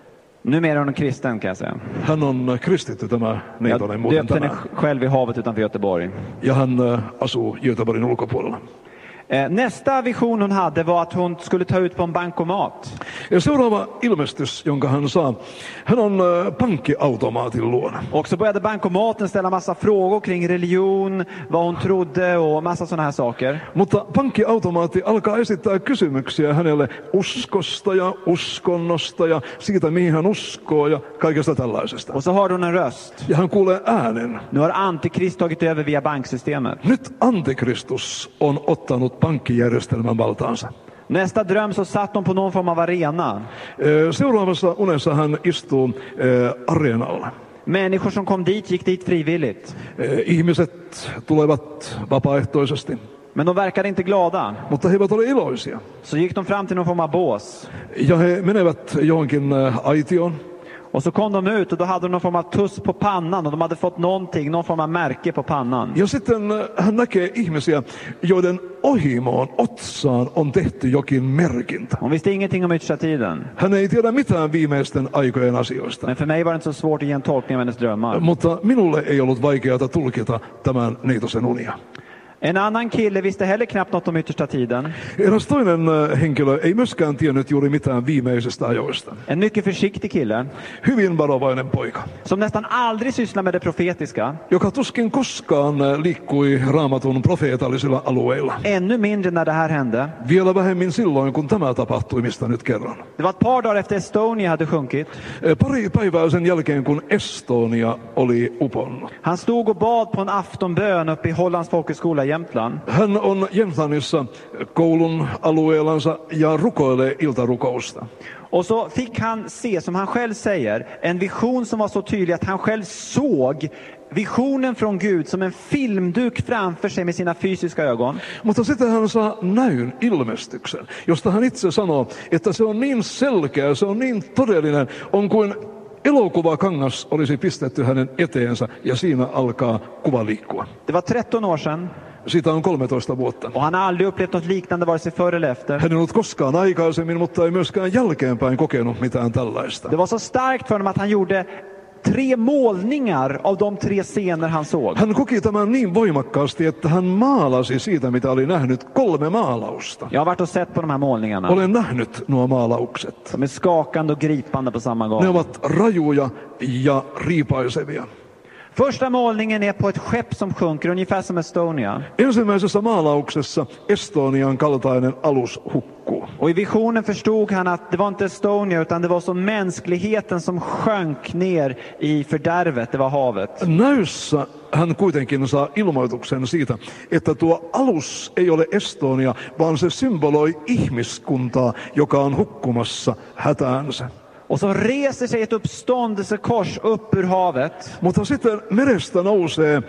Numera är hon kristen, kan jag säga. Hän on kristitty, tämä neitonen Jag muuten döpte henne tänään. själv i havet utanför Göteborg. Ja hän äh, asuu Göteborgin ulkopuolella. Eh, Nästa vision hon hade var att hon skulle ta ut på en bankomat. Ja seuraava ilmestys, jonka hän saa, hän on äh, pankkiautomaatin luona. Och så började bankomaten ställa massa frågor kring religion, vad hon trodde och massa sådana här saker. Mutta pankkiautomaatti alkaa esittää kysymyksiä hänelle uskosta ja uskonnosta ja siitä, mihin hän uskoo ja kaikesta tällaisesta. Och så hörde hon en röst. Ja hän kuulee äänen. Nu har Antikrist tagit över via banksystemet. Nyt Antikristus on ottanut pankkijärjestelmän valtaansa. Nästa dröm så satt hon på någon form av arena. Seuraavassa unessa hän istuu areenalla. Människor som kom dit gick dit frivilligt. Ihmiset tulevat vapaaehtoisesti. Men de verkade inte glada. Mutta he eivät ole iloisia. Så gick de fram till någon form av bås. Ja he menevät johonkin aitioon. Och så kom de ut och då hade de någon form av tuss på pannan och de hade fått någonting, någon form av märke på pannan. Ja sitten hän näkee ihmisiä, joiden ohimoon, otsaan on tehty jokin merkintä. Hon visste ingenting om yttersta tiden. Hän ei tiedä mitään viimeisten aikojen asioista. Men för mig var det inte så svårt att ge en tolkning av hennes drömmar. Mutta minulle ei ollut vaikeaa tulkita tämän neitosen unia. En annan kille visste heller knappt något om yttersta tiden. Eräs toinen henkilö ei myöskään tiennyt juuri mitään viimeisistä ajoista. En mycket försiktig kille. Hyvin varovainen poika. Som nästan aldrig sysslar med det profetiska. Joka tuskin koskaan liikkui Raamatun profeetallisilla alueilla. Ännu mindre när det här hände. Vielä vähemmin silloin, kun tämä tapahtui, mistä nyt kerron. Det var ett par dagar efter Estonia hade sjunkit. Pari päivää sen jälkeen, kun Estonia oli uponnut. Han stod och bad på en aftonbön uppe i Hollands folkhögskola i Jämtland. Hän on Jämtlandissa koulun alueellansa ja rukoilee iltarukousta. Och så fick han se, som han själv säger, en vision som var så tydlig att han själv såg visionen från Gud som en filmduk framför sig med sina fysiska ögon. Mutta sitten hän saa näyn ilmestyksen, josta hän itse sanoo, että se on niin selkeä, se on niin todellinen, on kuin elokuvakangas olisi pistetty hänen eteensä ja siinä alkaa kuva liikkua. Det var tretton år sedan. Siitä on kolmetoista vuotta. Och han har aldrig upplevt något liknande vare sig förr eller efter. Hän ei ollut koskaan aikaisemmin, mutta ei myöskään jälkeenpäin kokenut mitään tällaista. Det var så starkt för honom att han gjorde tre målningar av de tre scener han såg. Hän koki tämän niin voimakkaasti, että hän maalasi siitä, mitä oli nähnyt, kolme maalausta. Jag har varit och sett på de här målningarna. Olen nähnyt nuo maalaukset. De är skakande och gripande på samma gång. Ne ovat rajuja ja riipaisevia. Första målningen är på ett skepp som sjunker, ungefär som Estonia. Ensimmäisessä maalauksessa Estonian kaltainen alus hukkuu. Och i visionen förstod han att det var inte Estonia utan det var som mänskligheten som sjönk ner i fördärvet, det var havet. Näyssä hän kuitenkin saa ilmoituksen siitä, että tuo alus ei ole Estonia, vaan se symboloi ihmiskuntaa, joka on hukkumassa hätäänsä. Och så reser sig ett uppståndelsekors upp ur havet. Mutta sitten merestä nousee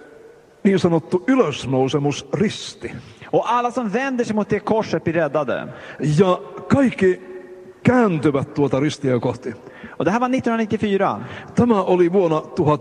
niin sanottu ylösnousemusristi. Och alla som vänder sig mot det korset blir räddade. Ja kaikki kääntyvät tuota ristiä kohti. Och det här var nittonhundranittiofyra. Tämä oli vuonna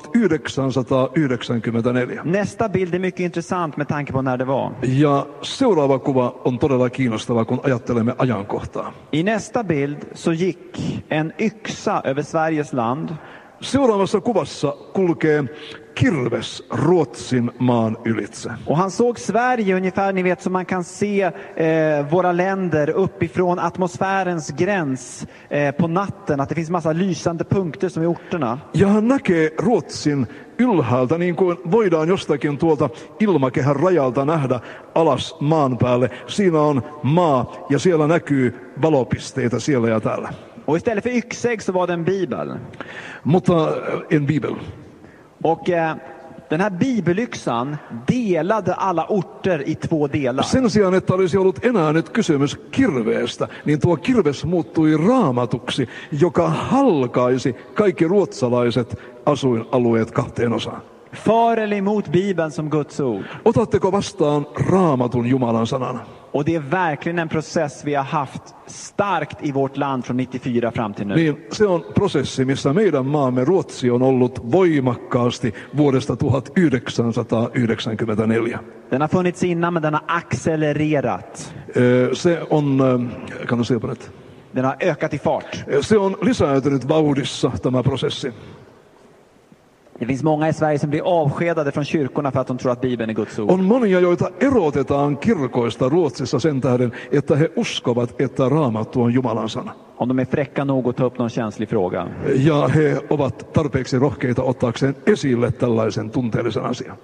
tuhatyhdeksänsataayhdeksänkymmentäneljä. Nästa bild är mycket intressant med tanke på när det var. Ja seuraava kuva on todella kiinnostava, kun ajattelemme ajankohtaa. I nästa bild så gick en yxa över Sveriges land. Seuraavassa kuvassa kulkee kirves Ruotsin maan ylitse. Och han såg Sverige ungefär, ni vet, som man kan se eh, våra länder uppifrån atmosfärens gräns eh, på natten. Att det finns massa lysande punkter som är orterna. Ja hän näkee Ruotsin ylhäältä, niin kuin voidaan jostakin tuolta ilmakehän rajalta nähdä alas maan päälle. Siinä on maa ja siellä näkyy valopisteitä siellä ja täällä. Och istället för yxägg så var det en bibel. Mutta en bibel. Och eh, den här bibelyxan delade alla orter i två delar. Sen sijaan, että olisi ollut enää nyt kysymys kirveestä, niin tuo kirves muuttui raamatuksi, joka halkaisi kaikki ruotsalaiset asuinalueet kahteen osaan. För eller emot Bibeln som Guds ord. Otatteko vastaan Raamatun Jumalan sanana? Och det är verkligen en process vi har haft starkt i vårt land från nittiofyra fram till nu. Niin, se on prosessi, missä meidän maamme Ruotsi on ollut voimakkaasti vuodesta tuhatyhdeksänsataayhdeksänkymmentäneljä. Den har funnits innan, men den har accelererat. Se on, kan du se på det? Den har ökat i fart. Se on lisääntynyt vauhdissa tämä prosessi. Det finns många i Sverige som blir avskedade från kyrkorna för att de tror att Bibeln är Guds ord. On monia, joita erotetaan kirkoista Ruotsissa sen tähden, että he uskovat, että Raamattu on Jumalan sana. Om de är fräcka nog att ta upp någon känslig fråga. Ja he ovat tarpeeksi rohkeita ottaakseen esille tällaisen tunteellisen asian.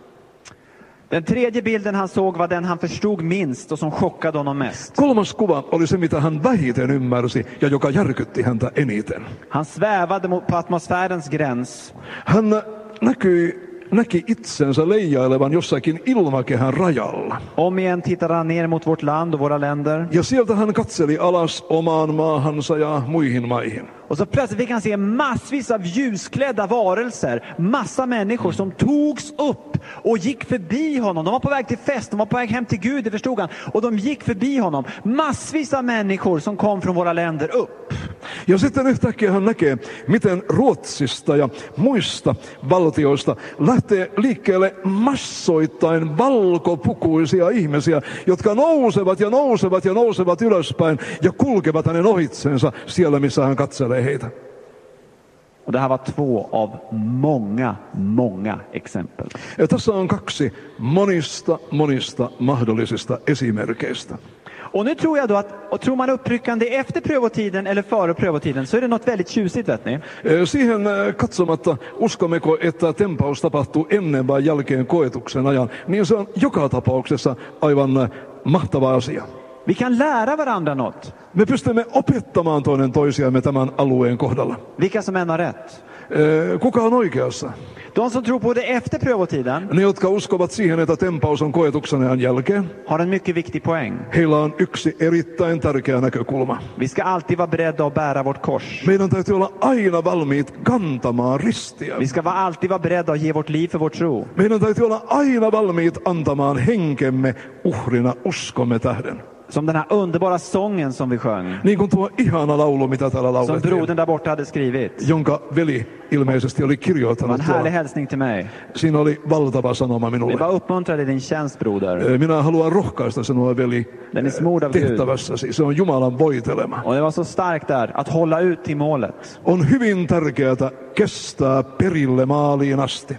Den tredje bilden han såg var den han förstod minst och som chockade honom mest. Kolmas kuva oli se, mitä hän vähiten ymmärsi ja joka järkytti häntä eniten. Han svävade mot på atmosfärens gräns. Hän näkyi, näki itsensä leijailevan jossakin ilmakehän rajalla. Om igen tittade han ner mot vårt land och våra länder. Ja sieltä hän katseli alas omaan maahansa ja muihin maihin. Och så plötsligt fick han se massvis av ljusklädda varelser. Massa människor som togs upp och gick förbi honom. De var på väg till fest, de var på väg hem till Gud, det förstod han. Och de gick förbi honom. Massvis av människor som kom från våra länder upp. Ja sitten yhtäkkiä hän näkee, miten Ruotsista ja muista valtioista lähtee liikkeelle massoittain valkopukuisia ihmisiä, jotka nousevat ja nousevat ja nousevat ylöspäin ja kulkevat hänen ohitsensa siellä, missä hän katselee heitä. Och det här var två av många, många exempel. Ja tässä on kaksi monista, monista mahdollisista esimerkeistä. Och nu tror jag då att, och tror man uppryckande efter prövotiden eller före prövotiden, så är det något väldigt tjusigt, vet ni. Siihen katsomatta, uskommeko, että tempaus tapahtuu ennen vai jälkeen koetuksen ajan, niin se on joka tapauksessa aivan mahtava asia. Vi kan lära varandra något. Me pystymme opettamaan toinen toisiamme tämän alueen kohdalla. Vilka som än har rätt. Kuka on oikeassa? De som tror på det efter prövotiden, ne, jotka uskovat siihen, että tempaus on koetuksen ajan jälkeen, har en mycket viktig poäng. Heillä on yksi erittäin tärkeä näkökulma. Vi ska alltid vara beredda att bära vårt kors. Meidän täytyy olla aina valmiit kantamaan ristiä. Vi ska alltid vara beredda att ge vårt liv för vår tro. Meidän täytyy olla aina valmiit antamaan henkemme uhrina uskomme tähden. Som den här underbara sången som vi sjöng. Niin kuin tuo ihana laulu, mitä täällä laulettiin. Som brodern där borta hade skrivit. Jonka veli ilmeisesti oli kirjoittanut. En härlig hälsning till mig. Siinä oli valtava sanoma minulle. Vi bara uppmuntrade din tjänst, broder. Minä haluan rohkaista sinua, veli, tehtävässäsi. Se on Jumalan voitelema. Och det var så starkt där, att hålla ut till målet. On hyvin tärkeää kestää perille maaliin asti.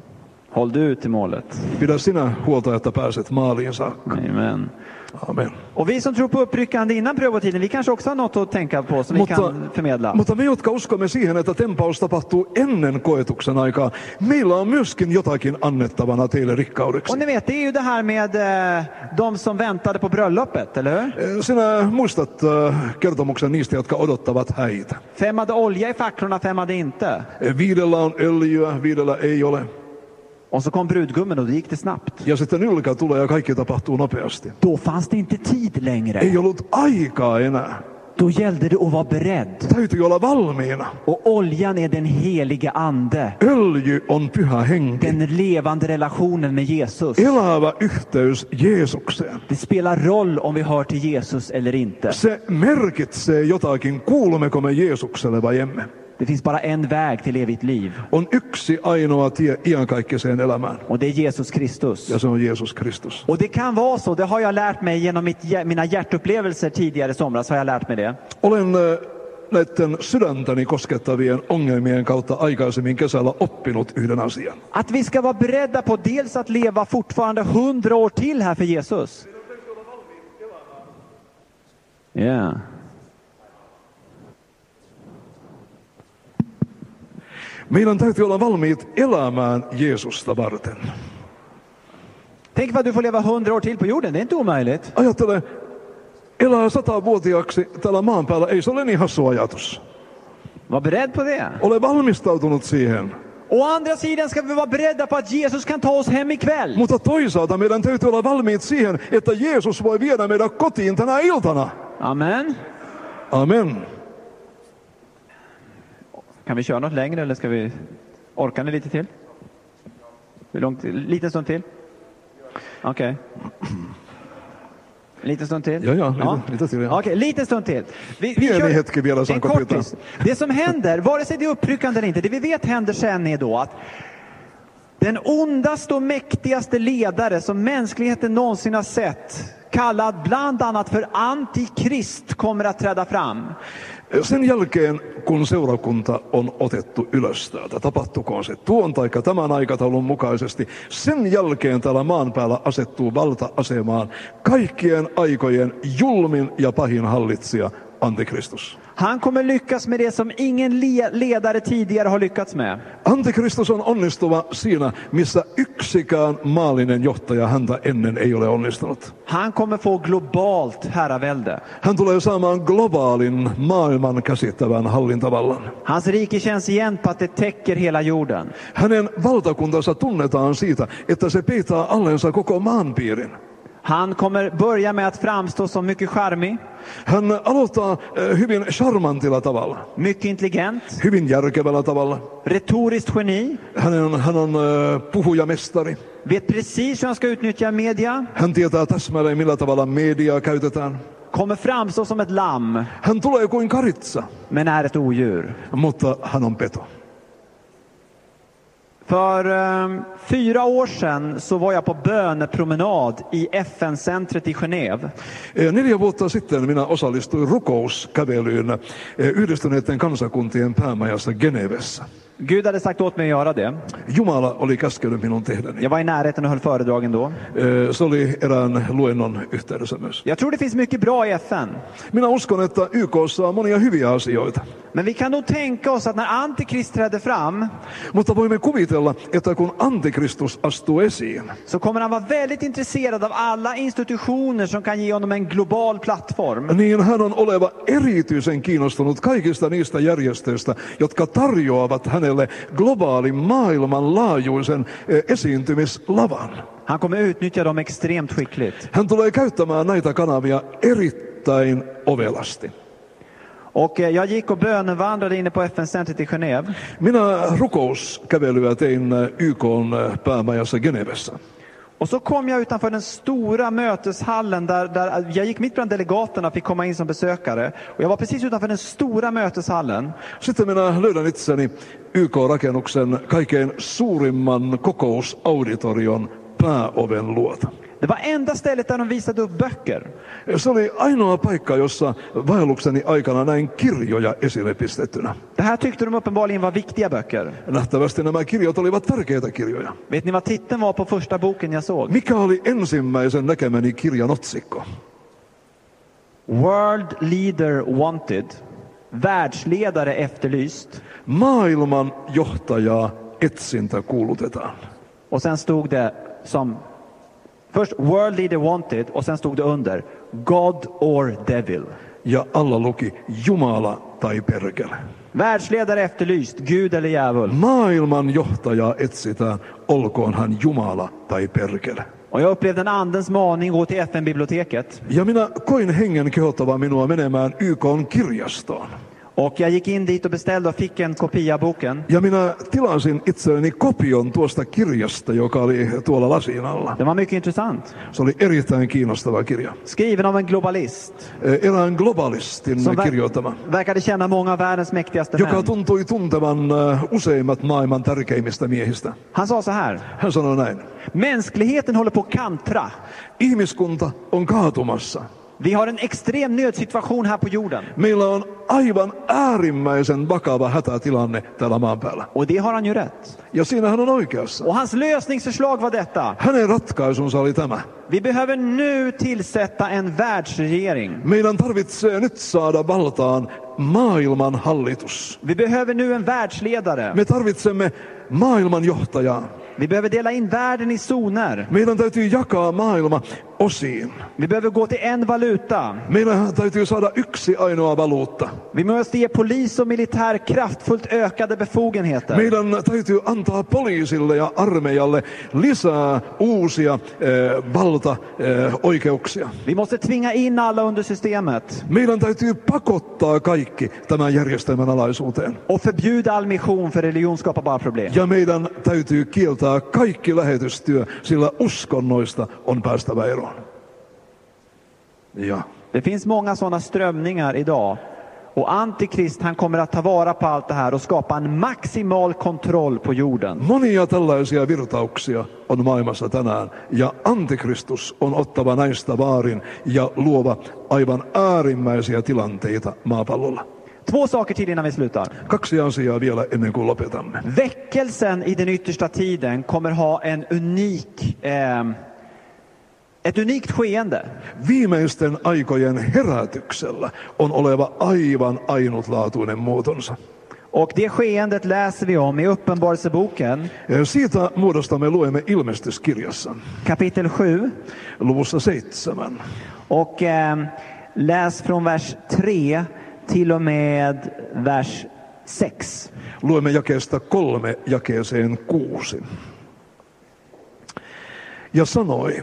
Håll du ut till målet. Pidä sinä huolta, että pääset maaliin saakka. Amen. Amen. Och vi som tror på uppryckande innan prövotiden, vi kanske också har något att tänka på som mutta, vi kan förmedla. Mutta me, jotka uskomme siihen, että tempaus tapahtuu ennen koetuksen aikaa, meillä on myöskin jotakin annettavana teille rikkaudeksi. Och ni vet, det är ju det här med eh, de som väntade på bröllopet, eller hur? Sinä muistat uh, kertomuksen niistä, jotka odottavat häitä. Fem hade olja i facklorna, fem hade inte. Viidellä on öljyä, viidellä ei ole. Och så kom brudgummen och då gick det snabbt. Ja sitten ylkä tulee ja kaikki tapahtuu nopeasti. Då fanns det inte tid längre. Ei ollut aikaa enää. Då gällde det att vara beredd. Täytyy olla valmiina. Och oljan är den helige ande. Öljy on pyhä henki. Den levande relationen med Jesus. Elävä yhteys Jeesukseen. Det spelar roll om vi hör till Jesus eller inte. Se merkitsee jotakin, kuulummeko me Jeesukselle vai emme. Det finns bara en väg till evigt liv. On yksi ainoa tie iankaikkiseen elämään. Och det är Jesus Kristus. Ja se on Jeesus Kristus. Och det kan vara så, det har jag lärt mig genom mitt, mina hjärtupplevelser tidigare somras, har jag lärt mig det. Olen näiden sydäntäni koskettavien ongelmien kautta aikaisemmin kesällä oppinut yhden asian. Att vi ska vara beredda på dels att leva fortfarande hundra år till här för Jesus. Ja. Yeah. Meidän täytyy olla valmiit elämään Jeesusta varten. Tänk vad du får leva hundra år till på jorden, det är inte omöjligt. Ajattele, elää satavuotiaaksi täällä maan päällä, ei se ole niin hassu ajatus. Var beredd på det. Ole valmistautunut siihen. Å andra sidan ska vi vara beredda på att Jesus kan ta oss hem ikväll. Mutta toisaalta meidän täytyy olla valmiit siihen, että Jeesus voi viedä meidät kotiin tänä iltana. Amen. Amen. Kan vi köra något längre eller ska vi orka ni lite till? Hur långt? Lite stund till? Okej. Okay. Lite stund till? Ja, ja, lite, ja. lite till. Ja. Okej, okay, lite stund till. Vi, vi kör hetki vielä, en kortis. Det som händer, vare sig det är uppryckande eller inte, det vi vet händer sen är då att den ondaste och mäktigaste ledare som mänskligheten någonsin har sett kallad bland annat för antikrist, kommer att träda fram. Sen jälkeen, kun seurakunta on otettu ylös täältä, tapahtukoon se tuon taikka tämän aikataulun mukaisesti, sen jälkeen täällä maan päällä asettuu valta-asemaan kaikkien aikojen julmin ja pahin hallitsija, Antikristus. Han kommer lyckas med det som ingen ledare tidigare har lyckats med. Antikristus on onnistuva siinä, missä yksikään maallinen johtaja häntä ennen ei ole onnistunut. Han kommer få globalt herravälde. Hän tulee saamaan globaalin maailman käsittävän hallintavallan. Hans rike känns igen på att det täcker hela jorden. Hänen valtakuntansa tunnetaan siitä, että se peittää allensa koko maanpiirin. Han kommer börja med att framstå som mycket charmig. Hän aloittaa hyvin charmantilla tavalla. Mycket intelligent. Hyvin järkevällä tavalla. Retoriskt geni. Hän on, hän on puhujamestari. Vet precis hur han ska utnyttja media. Hän tietää täsmälleen, millä tavalla mediaa käytetään. Kommer framstå som ett lamm. Hän tulee kuin karitsa. Men är ett odjur. Mutta hän on peto. För um, fyra år sedan så var jag på bönepromenad i F N-centret i Genève. Neljä vuotta sitten minä osallistuin rukouskävelyyn Yhdistyneiden kansakuntien päämajassa Genevessä. Gud hade sagt åt mig att göra det. Jumala oli käskenyt minun tehdäni. Jag var i närheten och höll föredragen då. Se oli erään luennon yhteydessä myös. Jag tror det finns mycket bra i F N. Minä uskon, että Y K:ssa on monia hyviä asioita. Men vi kan nog tänka oss att när Antikrist träder fram, mutta voimme kuvitella, että kun Antikristus astuu esiin, så kommer han vara väldigt intresserad av alla institutioner som kan ge honom en global plattform. Niin hän on oleva erityisen kiinnostunut kaikista niistä järjestöistä, jotka tarjoavat hänelle globaalin maailmanlaajuisen esiintymislavan. Han kommer utnyttja dem extremt skickligt. Hän tulee käyttämään näitä kanavia erittäin ovelasti. Och jag gick och bönevandrade inne på F N-centret i Genève. Minä rukouskävelyä tein Y K:n päämajassa Genevessä. Och så kom jag utanför den stora möteshallen där, där jag gick mitt bland delegaterna och fick komma in som besökare. Och jag var precis utanför den stora möteshallen. Sitten minä löydän itseni Y K-rakennuksen kaikkein suurimman kokousauditorion pääoven luota. Det var enda stället där de visade upp böcker. Se oli ainoa paikka, jossa vaellukseni aikana näin kirjoja esille pistettynä. Det här tyckte de uppenbarligen var viktiga böcker. Nähtävästi nämä kirjat olivat tärkeitä kirjoja. Vet ni vad titeln var på första boken jag såg? Mikä oli ensimmäisen näkemäni kirjan otsikko? World Leader Wanted. Världsledare efterlyst. Maailman johtajaa etsintä kuulutetaan. Och sen stod det som först World Leader Wanted och sen stod det under God or Devil. Ja alla luki Jumala tai perkele. Världsledare efterlyst, Gud eller djävul. Maailman johtajaa etsitään, olkoon hän Jumala tai perkele. Och jag upplevde en andens maning gå till F N-biblioteket. Ja minä koin hengen kehottavan minua menemään Y K:n kirjastoon. Och jag gick in dit och beställde och fick en kopia av boken. Ja minä tilasin itselleni kopion tuosta kirjasta, joka oli tuolla lasin alla. Det var mycket intressant. Se oli erittäin kiinnostava kirja. Skriven av en globalist. Erään globalistin Som kirjoittama. verkade känna många av världens mäktigaste joka män. tuntui tuntevan useimmat maailman tärkeimmistä miehistä. Han sa så här. Hän sanoi näin. Mänskligheten håller på att kantra. Ihmiskunta on kaatumassa. Vi har en extrem nödsituation här på jorden. Meillä on aivan äärimmäisen vakava hätätilanne täällä maan päällä. Och det har han ju rätt. Ja siinä hän on oikeassa. Och hans lösningsförslag var detta. Hänen ratkaisunsa oli tämä. Vi behöver nu tillsätta en världsregering. Meidän tarvitsee nyt saada valtaan maailman hallitus. Vi behöver nu en världsledare. Me tarvitsemme maailman johtajaa. Vi behöver dela in världen i zoner. Meidän täytyy jakaa maailma osiin. Vi behöver gå till en valuta. Meidän täytyy saada yksi ainoa valuutta. Vi måste ge polis och militär kraftfullt ökade befogenheter. Meidän täytyy antaa poliisille ja armeijalle lisää uusia eh, valtaoikeuksia. Eh, Vi måste tvinga in alla under systemet. Meidän täytyy pakottaa kaikki tämän järjestelmän alaisuuteen. Och förbjuda all mission, för religion skapar bara problem. Ja meidän täytyy kieltää kaikki lähetystyö, sillä uskonnoista on päästävä eroon. Ja. Det finns många sådana strömningar idag. Och Antikrist, han kommer att ta vara på allt det här och skapa en maximal kontroll på jorden. Monia tällaisia virtauksia on maailmassa tänään, ja Antikristus on ottava näistä vaarin ja luova aivan äärimmäisiä tilanteita maapallolla. Två saker till innan vi slutar. Kaksi asiaa vielä ennen kuin lopetamme. Väckelsen i den yttersta tiden kommer ha en unik, eh, ett unikt skeende. Viimeisten aikojen herätyksellä on oleva aivan ainutlaatuinen muotonsa. Och det skeendet läser vi om i Uppenbarelseboken. Siitä muodosta me luemme ilmestyskirjassa. Kapitel sju. Luvussa seitsemän. Och eh, läs från vers tre till och med vers sex. Luemme jakeesta kolme jakeeseen kuusi. Ja sanoi,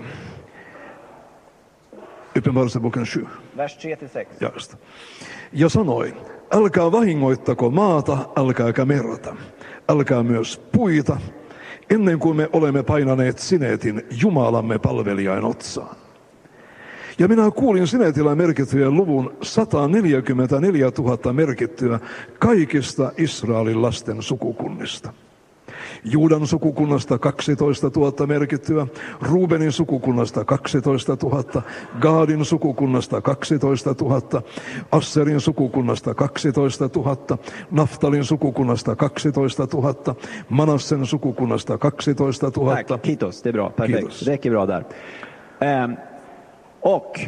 Uppenbarelseboken sju. Vers tre till sex. Ja, ja sanoi, älkää vahingoittako maata, älkääkä merta, älkää myös puita, ennen kuin me olemme painaneet sinetin Jumalamme palvelijain otsaan. Ja minä kuulin sinetillä merkittyjen luvun sata neljäkymmentäneljätuhatta merkittyä kaikista Israelin lasten sukukunnista. Juudan sukukunnasta kaksitoistatuhatta merkittyä, Ruubenin sukukunnasta kaksitoistatuhatta, Gaadin sukukunnasta kaksitoistatuhatta, Asserin sukukunnasta kaksitoistatuhatta, Naftalin sukukunnasta kaksitoistatuhatta, Manassen sukukunnasta kaksitoistatuhatta. Tack, kiitos, det är bra, perfekt. Kiitos. Det räcker bra där. Um, och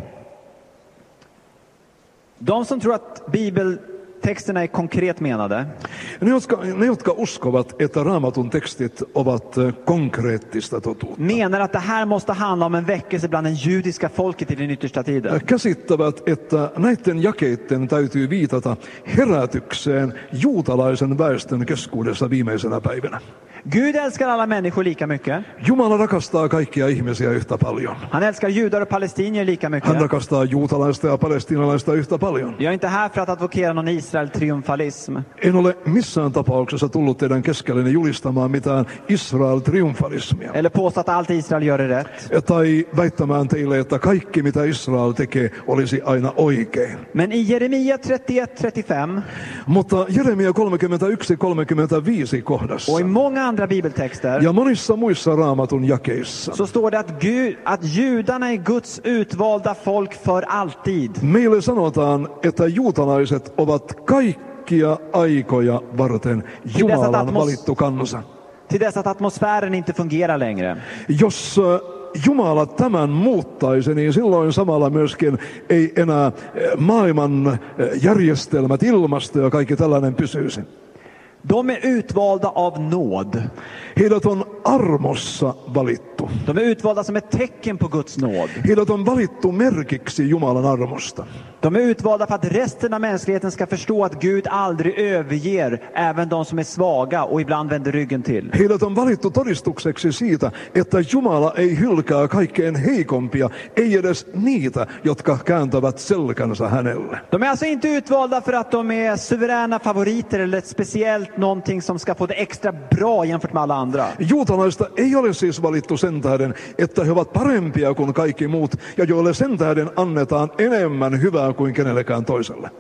de som tror att bibeltexterna är konkret menade, Ne jotka, ne, jotka uskovat, että Raamatun tekstit ovat konkreettista totuutta, menar att det här måste handla om en väckelse bland den judiska folket i den yttersta tiden. käsittävät, että näiden jakeiden täytyy viitata herätykseen juutalaisen väestön keskuudessa viimeisenä päivänä. Gud älskar alla människor lika mycket. Jumala rakastaa kaikkia ihmisiä yhtä paljon. Han älskar judar och palestinier lika mycket. Hän rakastaa juutalaista ja palestiinalaista yhtä paljon. Jag är inte här för att advokera någon Israel-triumfalism. En ole missään tapauksessa tullut teidän keskellenne julistamaan mitään Israel-triumfalismia. Eller påstå att allt Israel gör är rätt. Tai väittämään teille, että kaikki mitä Israel tekee olisi aina oikein. Men i Jeremia trettioett trettiofem Mutta Jeremia kolmekymmentäyksi kolmekymmentäviisi kohdassa och i många andra bibeltexter ja monissa muissa Raamatun jakeissa så står det att, Gud, att judarna är Guds utvalda folk för alltid. meille sanotaan, että juutalaiset ovat kaikkia aikoja varten Jumalan valittu kansa. Till dess att atmosfären inte fungerar längre. Jos Jumala tämän muuttaisi, niin silloin samalla myöskin ei enää maailman järjestelmät, ilmasto ja kaikki tällainen pysyisi. De är utvalda av nåd. Heidät on armossa valittu. De är utvalda som ett tecken på Guds nåd. Heidät on valittu merkiksi Jumalan armosta. De är utvalda för att resten av mänskligheten ska förstå att Gud aldrig överger även de som är svaga och ibland vänder ryggen till. Heidät on valittu todistukseksi siitä, että Jumala ei hylkää kaikkein heikompia, ei edes niitä, jotka kääntävät selkänsä hänelle. De är alltså inte utvalda för att de är suveräna favoriter eller ett speciellt någonting som ska få det extra bra jämfört med alla andra. Juutalaista ei ole siis valittu sen tähden, että he ovat parempia kuin kaikki muut, ja joille sen tähden annetaan enemmän hyvää kuin kenellekään toiselle.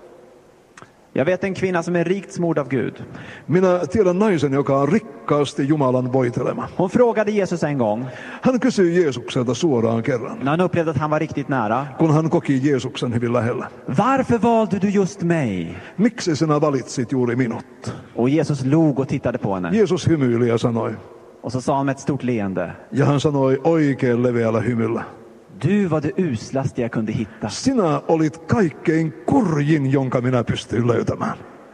Jag vet en kvinna som är rikt smord av Gud. Minä tiedän naisen, joka on rikkaasti Jumalan voitelema. Hon frågade Jesus en gång, Hän kysyi Jeesukselta suoraan kerran, när han upplevde att han var riktigt nära. kun hän koki Jeesuksen hyvin lähellä. Varför valde du just mig? Miksi sinä valitsit juuri minut? Och Jesus log och tittade på henne. Jeesus hymyili ja sanoi, Och så sa han med ett stort leende, ja hän sanoi oikein leveällä hymyllä, du var det uslaste jag kunde hitta. sinä olit kaikkein kurjin, jonka minä pystyin löytämään.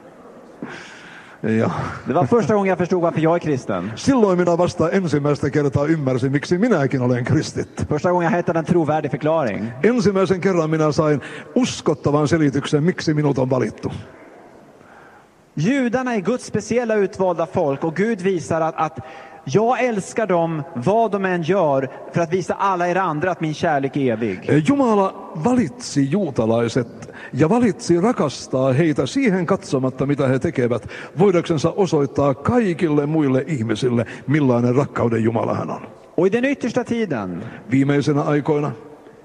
Ja Det var första gången jag förstod varför jag är kristen. silloin minä vasta ensimmäistä kertaa ymmärsin, miksi minäkin olen kristitty. Första gången jag hittade en trovärdig förklaring. Ensimmäisen kerran minä sain uskottavan selityksen, miksi minut on valittu. Judarna är Guds speciella utvalda folk och Gud visar att, att jag älskar dem vad de än gör för att visa alla er andra att min kärlek är evig. Jumala valitsi juutalaiset ja valitsi rakastaa heitä siihen katsomatta, mitä he tekevät, voidaksensa osoittaa kaikille muille ihmisille, millainen rakkauden Jumala hän on. Och i den yttersta tiden Viimeisenä aikoina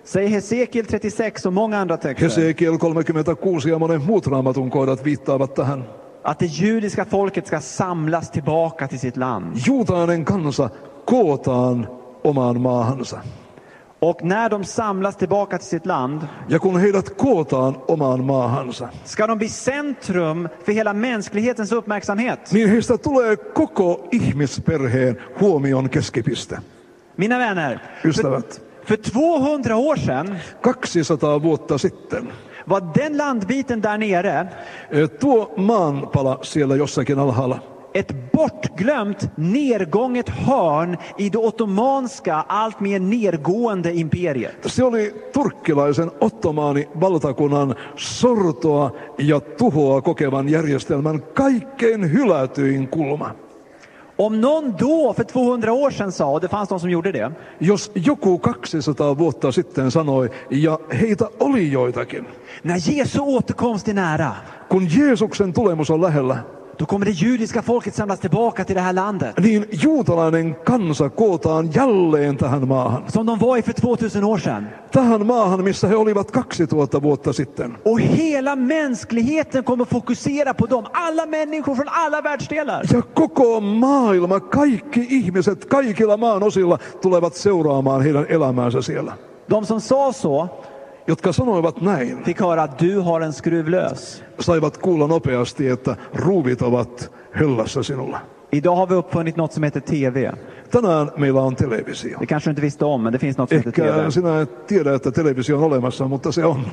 Säg Hesekiel trettiosex och många andra texter. Hesekiel kolmekymmentäkuusi ja monet muut raamatun kohdat viittaavat tähän. Att det judiska folket ska samlas tillbaka till sitt land. Juutalainen kansa kootaan omaan maahansa. Och när de samlas tillbaka till sitt land, Ja kun heidät kootaan omaan maahansa, ska de bli centrum för hela mänsklighetens uppmärksamhet. niin heistä tulee koko ihmisperheen huomion keskipiste. Mina vänner, för, Ystävät, för tvåhundra år sedan kaksisataa vuotta sitten var den landbiten där nere eh, tuo maanpala siellä jossakin alhaalla ett bortglömt, nergånget hörn i det ottomanska, allt mer nergående imperiet. se oli turkkilaisen ottomaani valtakunnan sortoa ja tuhoa kokevan järjestelmän kaikkein hylätyin kulma. Om någon då för tvåhundra år sedan sa, och det fanns de som gjorde det, Jos joku kaksisataa vuotta sitten sanoi, ja heitä oli joitakin, när Jesu återkomst är nära, kun Jeesuksen tulemus on lähellä, då kommer det judiska folket samlas tillbaka till det här landet. niin juutalainen kansa kootaan jälleen tähän maahan. Som de var i för tvåtusen år sedan. Tähän maahan, missä he olivat kaksituhatta vuotta sitten. Och hela mänskligheten kommer fokusera på dem. Alla människor från alla världsdelar. Ja koko maailma, kaikki ihmiset, kaikilla maan osilla tulevat seuraamaan heidän elämäänsä siellä. De som sa så Jotka sanoivat näin, fick höra att du har en skruv lös. saivat kuulla nopeasti, että ruuvit ovat höllässä sinulla. Idag har vi uppfunnit något som heter T V. Tänään meillä on televisio. Det kanske du inte visste om, men det finns något som heter T V. Ehkä sinä et tiedä, että televisio on olemassa, mutta se on.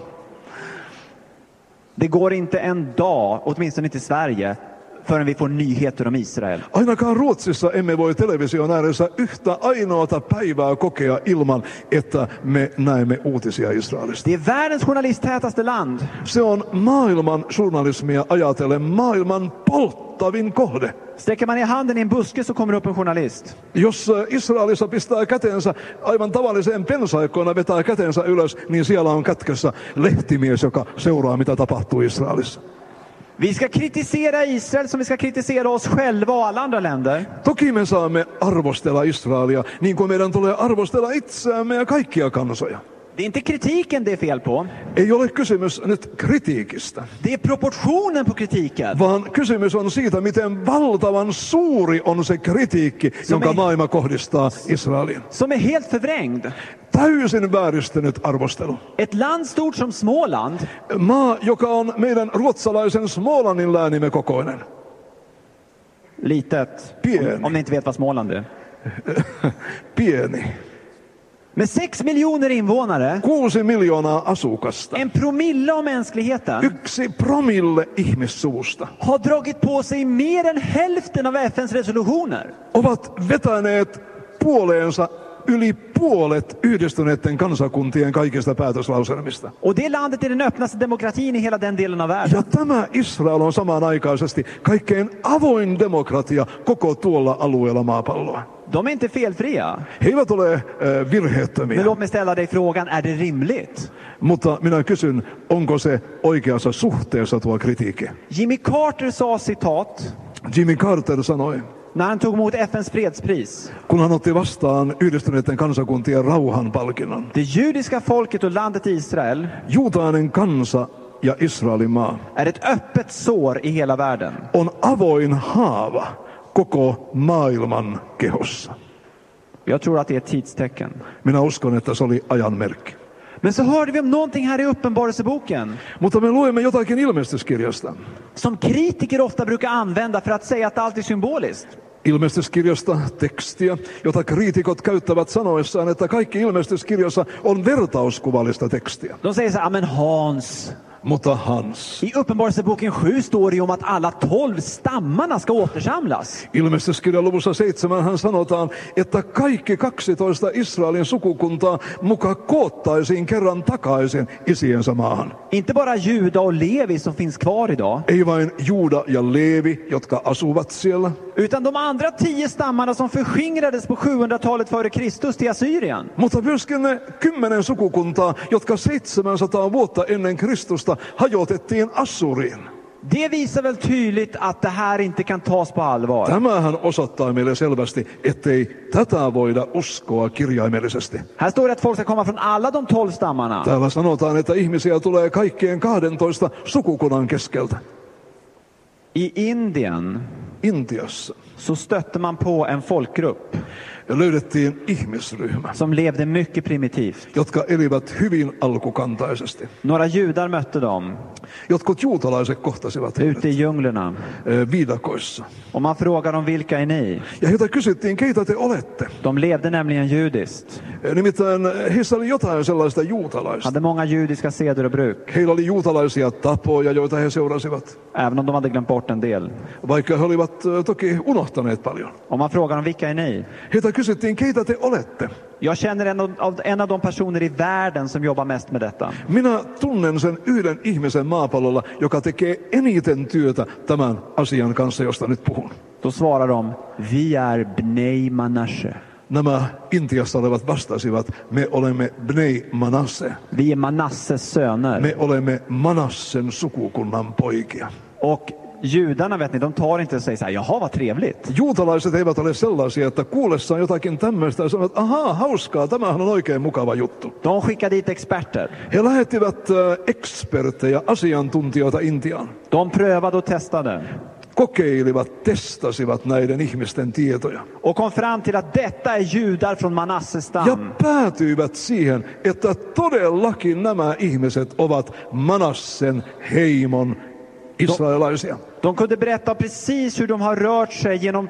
Det går inte en dag, åtminstone inte i Sverige, förrän vi får nyheter om Israel. Ainakaan Ruotsissa emme voi television ääressä yhtä ainoata päivää kokea ilman, että me näemme uutisia Israelista. Det är världens journalisttätaste land. Se on maailman journalismia ajatellen maailman polttavin kohde. Sträcker man ner handen i en buske så kommer det upp en journalist. Jos Israelissa pistää kätensä aivan tavalliseen pensaikkoon ja vetää kätensä ylös, niin siellä on kätkössä lehtimies, joka seuraa, mitä tapahtuu Israelissa. Vi ska kritisera Israel som vi ska kritisera oss själva och alla andra länder. Toki me saamme arvostella Israelia, niin kuin meidän tulee arvostella itseämme ja kaikkia kansoja. Det är inte kritiken det är fel på. Ei ole kysymys nyt kritiikistä, Det är proportionen på kritiken. vaan kysymys on siitä, miten valtavan suuri on se kritiikki, jonka maailma kohdistaa Israeliin. Som är helt förvrängd. Täysin vääristynyt arvostelu. Ett land stort som Småland Maa, joka on meidän ruotsalaisen Smålandin läänimme kokoinen. litet, Pieni. om ni inte vet vad Småland är. Pieni. Med sex miljoner invånare, Kuusi miljoonaa asukasta. en promille av mänskligheten, Yksi promille ihmissuvusta har dragit på sig mer än hälften av F N:s resolutioner. ovat vetäneet puoleensa yli puolet yhdistyneiden kansakuntien kaikista päätöslauselmista. Och det landet är den öppnaste demokratin i hela den delen av världen. Ja tämä Israel on samanaikaisesti kaikkein avoin demokratia koko tuolla alueella maapalloa. De är inte felfria. He eivät ole äh, Men virheettömiä, låt mig ställa dig frågan, är det rimligt? mutta minä kysyn, onko se oikeassa suhteessa tuo kritiikki? Jimmy Carter sa citat, Jimmy Carter sanoi, när han tog emot F N:s fredspris. kun hän otti vastaan yhdistyneiden kansakuntien rauhanpalkinnon. Det judiska folket och landet Israel Juutalainen kansa ja Israelin maa är ett öppet sår i hela världen. on avoin haava koko maailman kehossa. Jag tror att det är ett tidstecken. Minä uskon, että se oli ajanmerkki. Men så hörde vi om någonting här i Uppenbarelseboken Mutta me luemme jotakin ilmestyskirjasta. som kritiker ofta brukar använda för att säga att allt är symboliskt. Ilmestyskirjasta tekstiä, jota kriitikot käyttävät sanoessaan, että kaikki ilmestyskirjassa on vertauskuvallista tekstiä. De säger så här, men Hans, Mutta Hans, i Uppenbarelseboken sju står det ju om att alla tolv stammarna ska återsamlas. ilmestyskirjan luvussa seitsemän hän sanotaan, että kaikki kaksitoista Israelin sukukuntaa muka koottaisiin kerran takaisin isiensä maahan. Inte bara Juda och Levi som finns kvar idag, Ei vain Juuda ja Leevi, jotka asuvat siellä, utan de andra tio stammarna som förskingrades på sjuhundratalet före Kristus till Assyrien. mutta myöskin ne kymmenen sukukuntaa, jotka seitsemänsataa vuotta ennen Kristusta hajotettiin Assuriin. Det visar väl tydligt att det här inte kan tas på allvar. Tämähän osoittaa meille selvästi, ettei tätä voida uskoa kirjaimellisesti. Här står det att folk ska komma från alla de tolv stammarna. Täällä sanotaan, että ihmisiä tulee kaikkien kahdentoista sukukunnan keskeltä. I Indien Intiassa så stötte man på en folkgrupp löydettiin ihmisryhmä, som levde mycket primitivt. jotka elivät hyvin alkukantaisesti. Några judar mötte dem Jotkut juutalaiset kohtasivat heidät ute i djunglerna. eh, viidakoissa. Och man frågade dem, vilka är ni? Ja heitä kysyttiin, keitä te olette. De levde nämligen judiskt. Eh, Nimittäin heissä oli jotain sellaista juutalaista. Hade många judiska seder och bruk. Heillä oli juutalaisia tapoja, joita he seurasivat, Även om de hade glömt bort en del. vaikka he olivat eh, toki unohtaneet paljon. Och man frågade dem, vilka är ni? Heitä kysyttiin, keitä te olette. Jag känner en av, en av de personer i världen som jobbar mest med detta. Minä tunnen sen yhden ihmisen maapallolla, joka tekee eniten työtä tämän asian kanssa, josta nyt puhun. Då svarar de, vi är Bnei Manasseh. Nämä Intiassa olevat vastasivat, me olemme Bnei Manasse. Vi är Manasses söner. Me olemme Manassen sukukunnan poikia. Och judarna, vet ni, de tar inte och säger så här, jaha, vad trevligt. Juutalaiset eivät ole sellaisia, että kuullessaan jotakin tämmöistä ja sanovat, ahaa, hauskaa, tämähän on oikein mukava juttu. De skickar dit experter. He lähettivät äh, eksperttejä, asiantuntijoita Intiaan. De prövade och testade. Kokeilivat, testasivat näiden ihmisten tietoja. Och kom fram till att detta är judar från Manasses Ja stam. päätyivät siihen, että todellakin nämä ihmiset ovat Manassen heimon israelaisia. De kunde berätta precis hur de har rört sig genom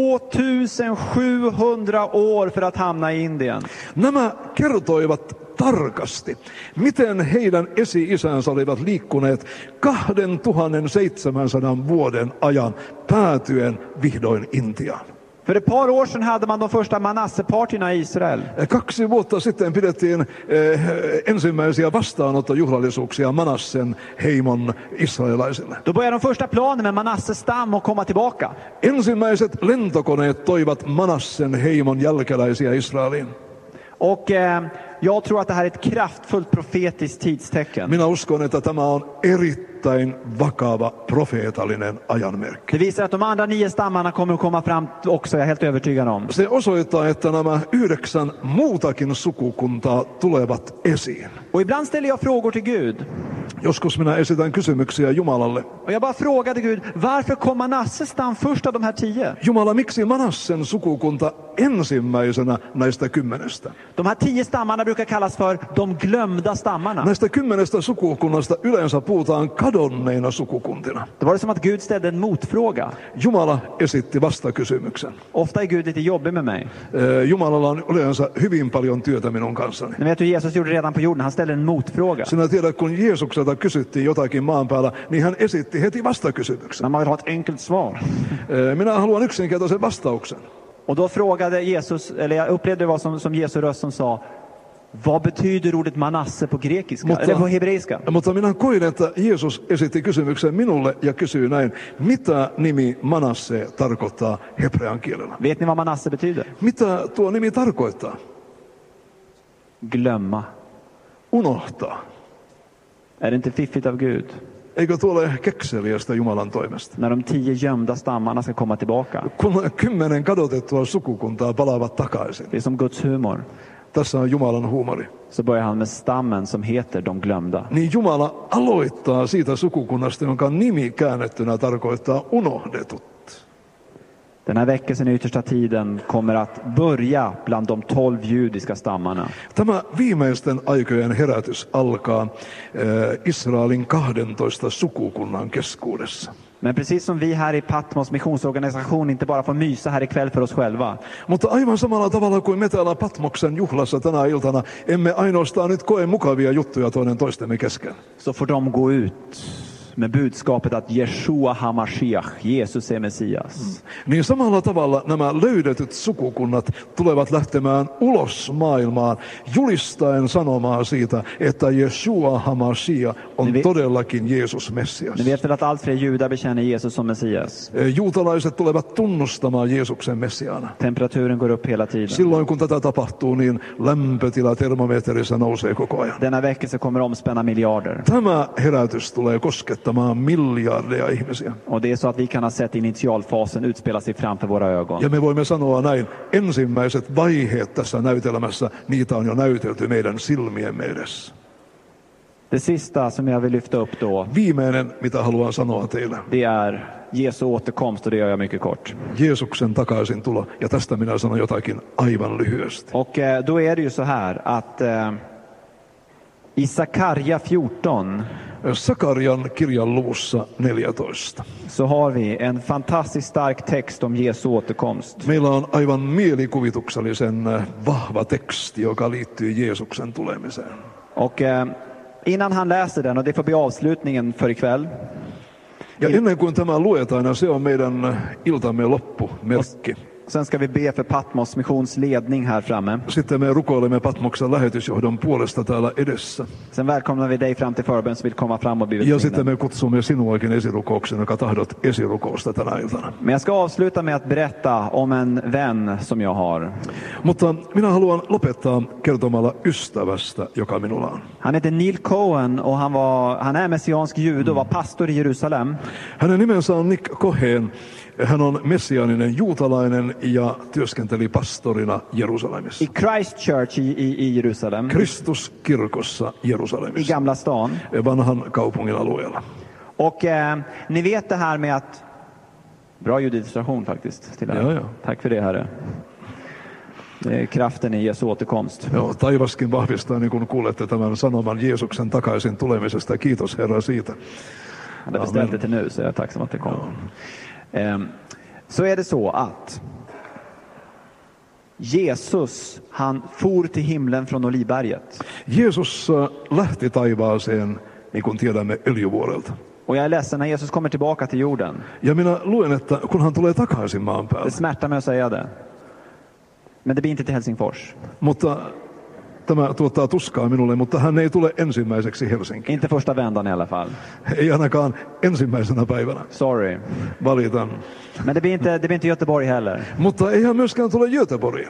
tvåtusensjuhundra år för att hamna i Indien. Nämä kertoivat tarkasti, miten heidän esi-isänsä olivat liikkuneet kaksituhattaseitsemänsataa vuoden ajan päätyen vihdoin Intiaan. För ett par år sedan hade man de första Manasse-partyna i Israel. Kaksi vuotta sitten pidettiin eh, ensimmäisiä vastaanottojuhlallisuuksia Manassen heimon israelaisille. Då började de första planen med Manasses stam att komma tillbaka. Ensimmäiset lentokoneet toivat Manassen heimon jälkeläisiä Israeliin. Och eh, jag tror att det här är ett kraftfullt profetiskt tidstecken. Minä uskon, että tämä on erittäin vakava profeetallinen ajanmerkki. Det visar att de andra nio stammarna kommer att komma fram också, jag är helt övertygad om. Se osoittaa, että nämä yhdeksän muutakin sukukuntaa tulevat esiin. Och ibland ställer jag frågor till Gud. Joskus minä esitän kysymyksiä Jumalalle. Och jag bara frågade Gud, varför kom Manasses stam först av de här tio? Jumala, miksi Manassen sukukunta ensimmäisenä näistä kymmenestä? De här tio stammarna brukar kallas för de glömda stammarna. Näistä kymmenestä sukukunnasta yleensä puhutaan kadonneina sukukuntina. Det var det som att Gud ställde en motfråga. Jumala esitti vastakysymyksen. Ofta är Gud lite jobbig med mig. Eh, Jumalalla on yleensä hyvin paljon työtä minun kanssani. Ni vet hur Jesus gjorde redan på jorden, han ställde en motfråga. Sinä tiedät, kun Jeesukselta kysyttiin jotakin maan päällä, niin hän esitti heti vastakysymyksen. När man vill ha ett enkelt svar. Eh, Minä haluan yksinkertaisen vastauksen. Och då frågade Jesus, eller jag upplevde det var som, som Jesu röst som sa, vad betyder ordet Manasse på grekiska, Mutta- eller på hebreiska? Mutta minä koin, että Jeesus esitti kysymyksen minulle ja kysyi näin, mitä nimi Manasse tarkoittaa hebrean kielellä? Vet ni vad Manasse betyder? Mitä tuo nimi tarkoittaa? Glömma. Unohtaa. Är det inte fiffigt av Gud? Eikö tuo ole kekseliästä Jumalan toimesta? När de tio gömda stammarna ska komma tillbaka. Kun kymmenen kadotettua sukukuntaa palaavat takaisin. Det är som Guds humor. Tässä on Jumalan huumori. Så börjar han med stammen som heter de glömda. Niin Jumala aloittaa siitä sukukunnasta, jonka nimi käännettynä tarkoittaa unohdetut. Den här väckelsen i yttersta tiden kommer att börja bland de tolv judiska stammarna. Tämä viimeisten aikojen herätys alkaa eh, Israelin kahdentoista sukukunnan keskuudessa. Men precis som vi här i Patmos missionsorganisation inte bara får mysa här ikväll för oss själva. Mutta aivan samalla tavalla kuin me täällä Patmoksen juhlassa tänä iltana, emme ainoastaan nyt koe mukavia juttuja toinen toistemme kesken. Så får de gå ut med budskapet att Jeshua HaMashiach, Jesus är Messias. Niin samalla tavalla nämä löydetyt sukukunnat tulevat lähtemään ulos maailmaan julistaen sanomaa siitä, että Jeshua HaMashiach on Ni vi- todellakin Jeesus Messias. Ni vet väl att allt fler judar bekänner Jesus som Messias? Eh, Juutalaiset tulevat tunnustamaan Jeesuksen Messiaana. Temperaturen går upp hela tiden. Silloin kun tätä tapahtuu, niin lämpötila termometrissä nousee koko ajan. Denna väckelse kommer omspänna miljarder. Tämä herätys tulee koskettamaan miljardeja ihmisiä. Och det är så att vi kan ha sett initialfasen utspela sig framför våra ögon. Ja me voimme sanoa näin, ensimmäiset vaiheet tässä näytelmässä, niitä on jo näytelty meidän silmiemme edessä. Det sista som jag vill lyfta upp då, Viimeinen, mitä haluan sanoa teille, det är Jesu återkomst, och det gör jag mycket kort. Jeesuksen takaisin tulo, ja tästä minä sanon jotakin aivan lyhyesti. Och eh, då är det ju så här att eh, i Sakarja fjorton Sakarian kirjan luvussa neljätoista. så har vi en fantastiskt stark text om Jesu återkomst. Meillä on aivan mielikuvituksellisen vahva teksti, joka liittyy Jeesuksen tulemiseen. Och eh, innan han läser den, och det får bli avslutningen för ikväll, Ja ennen kuin tämä luetaan, ja se on meidän iltamme loppumerkki. sen ska vi be för Patmos missionsledning här framme. Sitten me rukoilemme Patmoksen lähetysjohdon puolesta täällä edessä. Sen välkomnar vi dig fram till förbön som vill komma fram och bli Ja sitten välsignad. me kutsumme sinuakin esirukouksen, joka tahdot esirukousta tänä iltana. Men jag ska avsluta med att berätta om en vän som jag har. Mutta minä haluan lopettaa kertomalla ystävästä, joka minulla on. Han heter Neil Cohen och han, var, han är messiansk jude och var pastor i Jerusalem. Hänen nimensä on Nick Cohen. Hän on messiaaninen juutalainen ja työskenteli pastorina Jerusalemissa. I Christ Church i, i, i Jerusalem, Kristuskirkossa i Jerusalemissa, Gamla stan. vanhan kaupungin alueella. Och eh, ni vet det här med att... Bra ljudillustration faktiskt. Till det här. Ja, ja. Tack för det, Herre. Det är kraften i Jesu återkomst. Joo, taivaskin vahvistaa, niin kun kuulette tämän sanoman Jeesuksen takaisin tulemisesta. Kiitos Herra siitä. Han hade beställt det till nu, så jag är tacksam att det kom. Ehm, så är det så att Jesus, han for till himlen från Olivberget. Jeesus äh, lähti taivaaseen, niin kuin tiedämme, Öljyvuorelta. Och jag är ledsen, när Jesus kommer tillbaka till jorden, Ja minä luen, että kun hän tulee takaisin maan päälle, det smärtar mig att säga det, men det blir inte till Helsingfors. mutta tämä tuottaa tuskaa minulle, mutta hän ei tule ensimmäiseksi Helsinkiin. Inte första vändan i alla fall. Ei ainakaan ensimmäisenä päivänä. Sorry. Valitan. Men det blir inte, det blir inte Göteborg heller. Mutta ei hän myöskään tule Göteborgiin.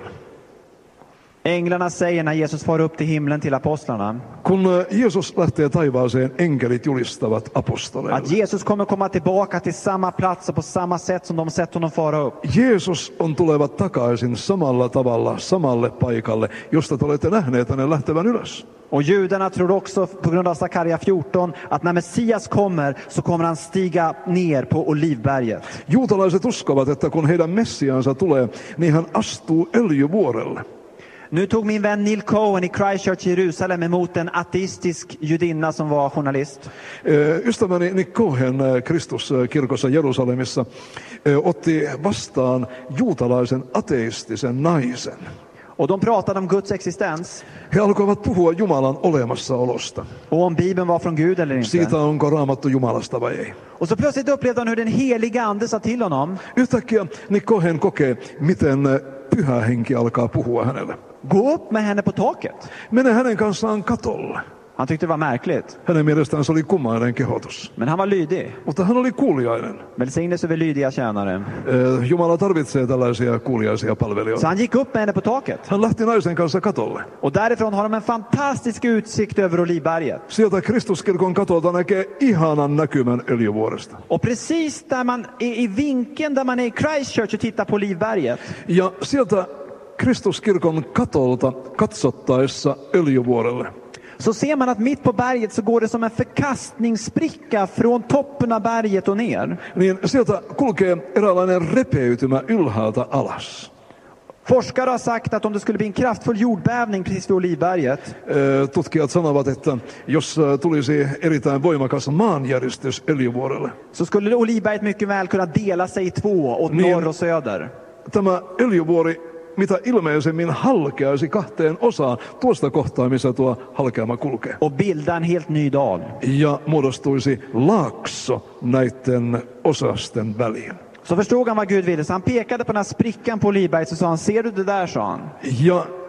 Änglarna säger när Jesus far upp till himlen till apostlarna Kun Jeesus lähtee taivaaseen, enkelit julistavat apostoleille. att Jesus kommer komma tillbaka till samma plats och på samma sätt som de sett honom fara upp. Jeesus on tuleva takaisin samalla tavalla, samalle paikalle, josta te olette nähneet hänen lähtevän ylös. Och judarna tror också på grund av Sakarja fjorton att när Messias kommer så kommer han stiga ner på Olivberget. Juutalaiset uskovat, että kun heidän Messiaansa tulee, niin hän astuu Öljyvuorelle. Nu tog min vän Neil Cohen i Christchurch i Jerusalem emot en ateistisk judinna som var journalist. Eh, Ystäväni Nick Cohen eh, Kristuskirkossa Jerusalemissa eh, otti vastaan juutalaisen ateistisen naisen. Och de pratade om Guds existens He alkoivat puhua Jumalan olemassaolosta. och om Bibeln var från Gud eller Siitä inte. onko Raamattu Jumalasta vai ei. Och så plötsligt upplevde han hur den heliga ande sa till honom: Yhtäkkiä Nick Cohen kokee, miten eh, pyhä henki alkaa puhua hänelle. gå upp med henne på taket. Mene hänen kanssaan katolle. Han tyckte det var märkligt, Hänen mielestään se oli kummainen kehotus. men han var lydig. Mutta hän oli kuuliainen. Välsignelse över lydiga tjänare. Eh, Jumala tarvitsee tällaisia kuuliaisia Så palvelijoita. han gick upp med henne på taket. Hän lähti naisen kanssa katolle. Och därifrån har de en fantastisk utsikt över Olivberget. Sieltä Kristuskirkon katolta näkee ihanan näkymän Öljyvuoresta. Och precis där man är i vinkeln där man är i Christchurch och tittar på Olivberget, Ja sieltä Kristuskirkon katolta katsottaessa Öljyvuorelle, så ser man att mitt på berget så går det som en förkastningsspricka från toppen av berget och ner. niin sieltä kulkee eräänlainen repeytymä ylhäältä alas. Forskare har sagt att om det skulle bli en kraftfull jordbävning precis vid Olivberget, Eh, Tutkijat sanovat, että jos eh, tulisi erittäin voimakas maanjäristys Öljyvuorelle, så skulle Olivberget mycket väl kunna dela sig i två, åt Niin. norr och söder. tämä Öljyvuori mitä ilmeisemmin halkeaisi kahteen osaan tuosta kohtaa, missä tuo halkeama kulkee. Och bilda en helt ny dal. Ja muodostuisi laakso näiden osasten väliin. Så förstod han vad Gud ville, så han pekade på den här sprickan på Olivberget, så sa han: ser du det där, sa han. Ja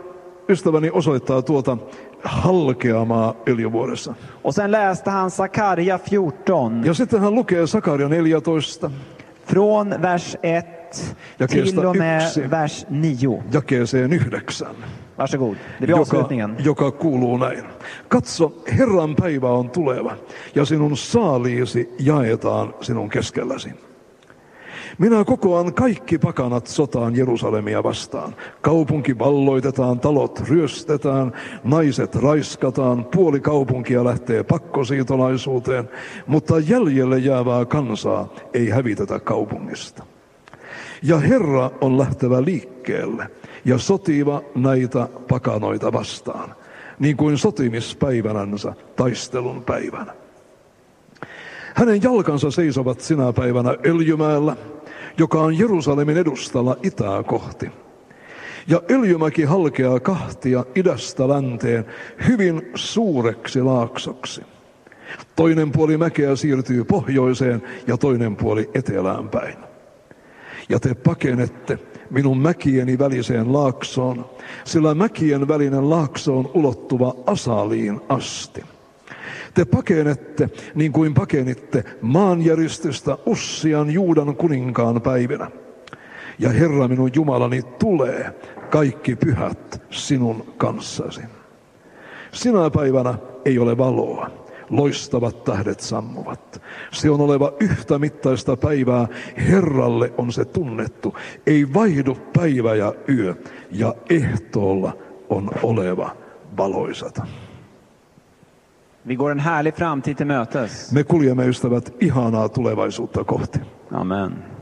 ystäväni osoittaa tuota halkeamaa öljyvuodessa. Och sen läste han Sakarja fjorton. Ja sitten hän lukee Sakaria neljätoista. Från vers ett till och med vers nio. Jakeeseen yhdeksän. Varsågod, det blir avslutningen. Joka kuuluu näin. Katso, Herran päivä on tuleva, ja sinun saaliisi jaetaan sinun keskelläsi. Minä kokoan kaikki pakanat sotaan Jerusalemia vastaan. Kaupunki valloitetaan, talot ryöstetään, naiset raiskataan, puoli kaupunkia lähtee pakkosiitolaisuuteen, mutta jäljelle jäävää kansaa ei hävitetä kaupungista. Ja Herra on lähtevä liikkeelle ja sotiva näitä pakanoita vastaan, niin kuin sotimispäivänänsä taistelun päivänä. Hänen jalkansa seisovat sinä päivänä Öljymäellä, joka on Jerusalemin edustalla itää kohti. Ja Öljymäki halkeaa kahtia idästä länteen hyvin suureksi laaksoksi. Toinen puoli mäkeä siirtyy pohjoiseen ja toinen puoli etelään päin. Ja te pakenette minun mäkieni väliseen laaksoon, sillä mäkien välinen laakso on ulottuva Asaliin asti. Te pakenette niin kuin pakenitte maanjäristystä Ussian Juudan kuninkaan päivinä. Ja Herra minun Jumalani tulee kaikki pyhät sinun kanssasi. Sinä päivänä ei ole valoa, loistavat tähdet sammuvat. Se on oleva yhtä mittaista päivää, Herralle on se tunnettu. Ei vaihdu päivä ja yö, ja ehtoolla on oleva valoisata. Vi går en härlig framtid till mötes. Me kuljemme, ystävät, ihanaa tulevaisuutta kohti. Amen.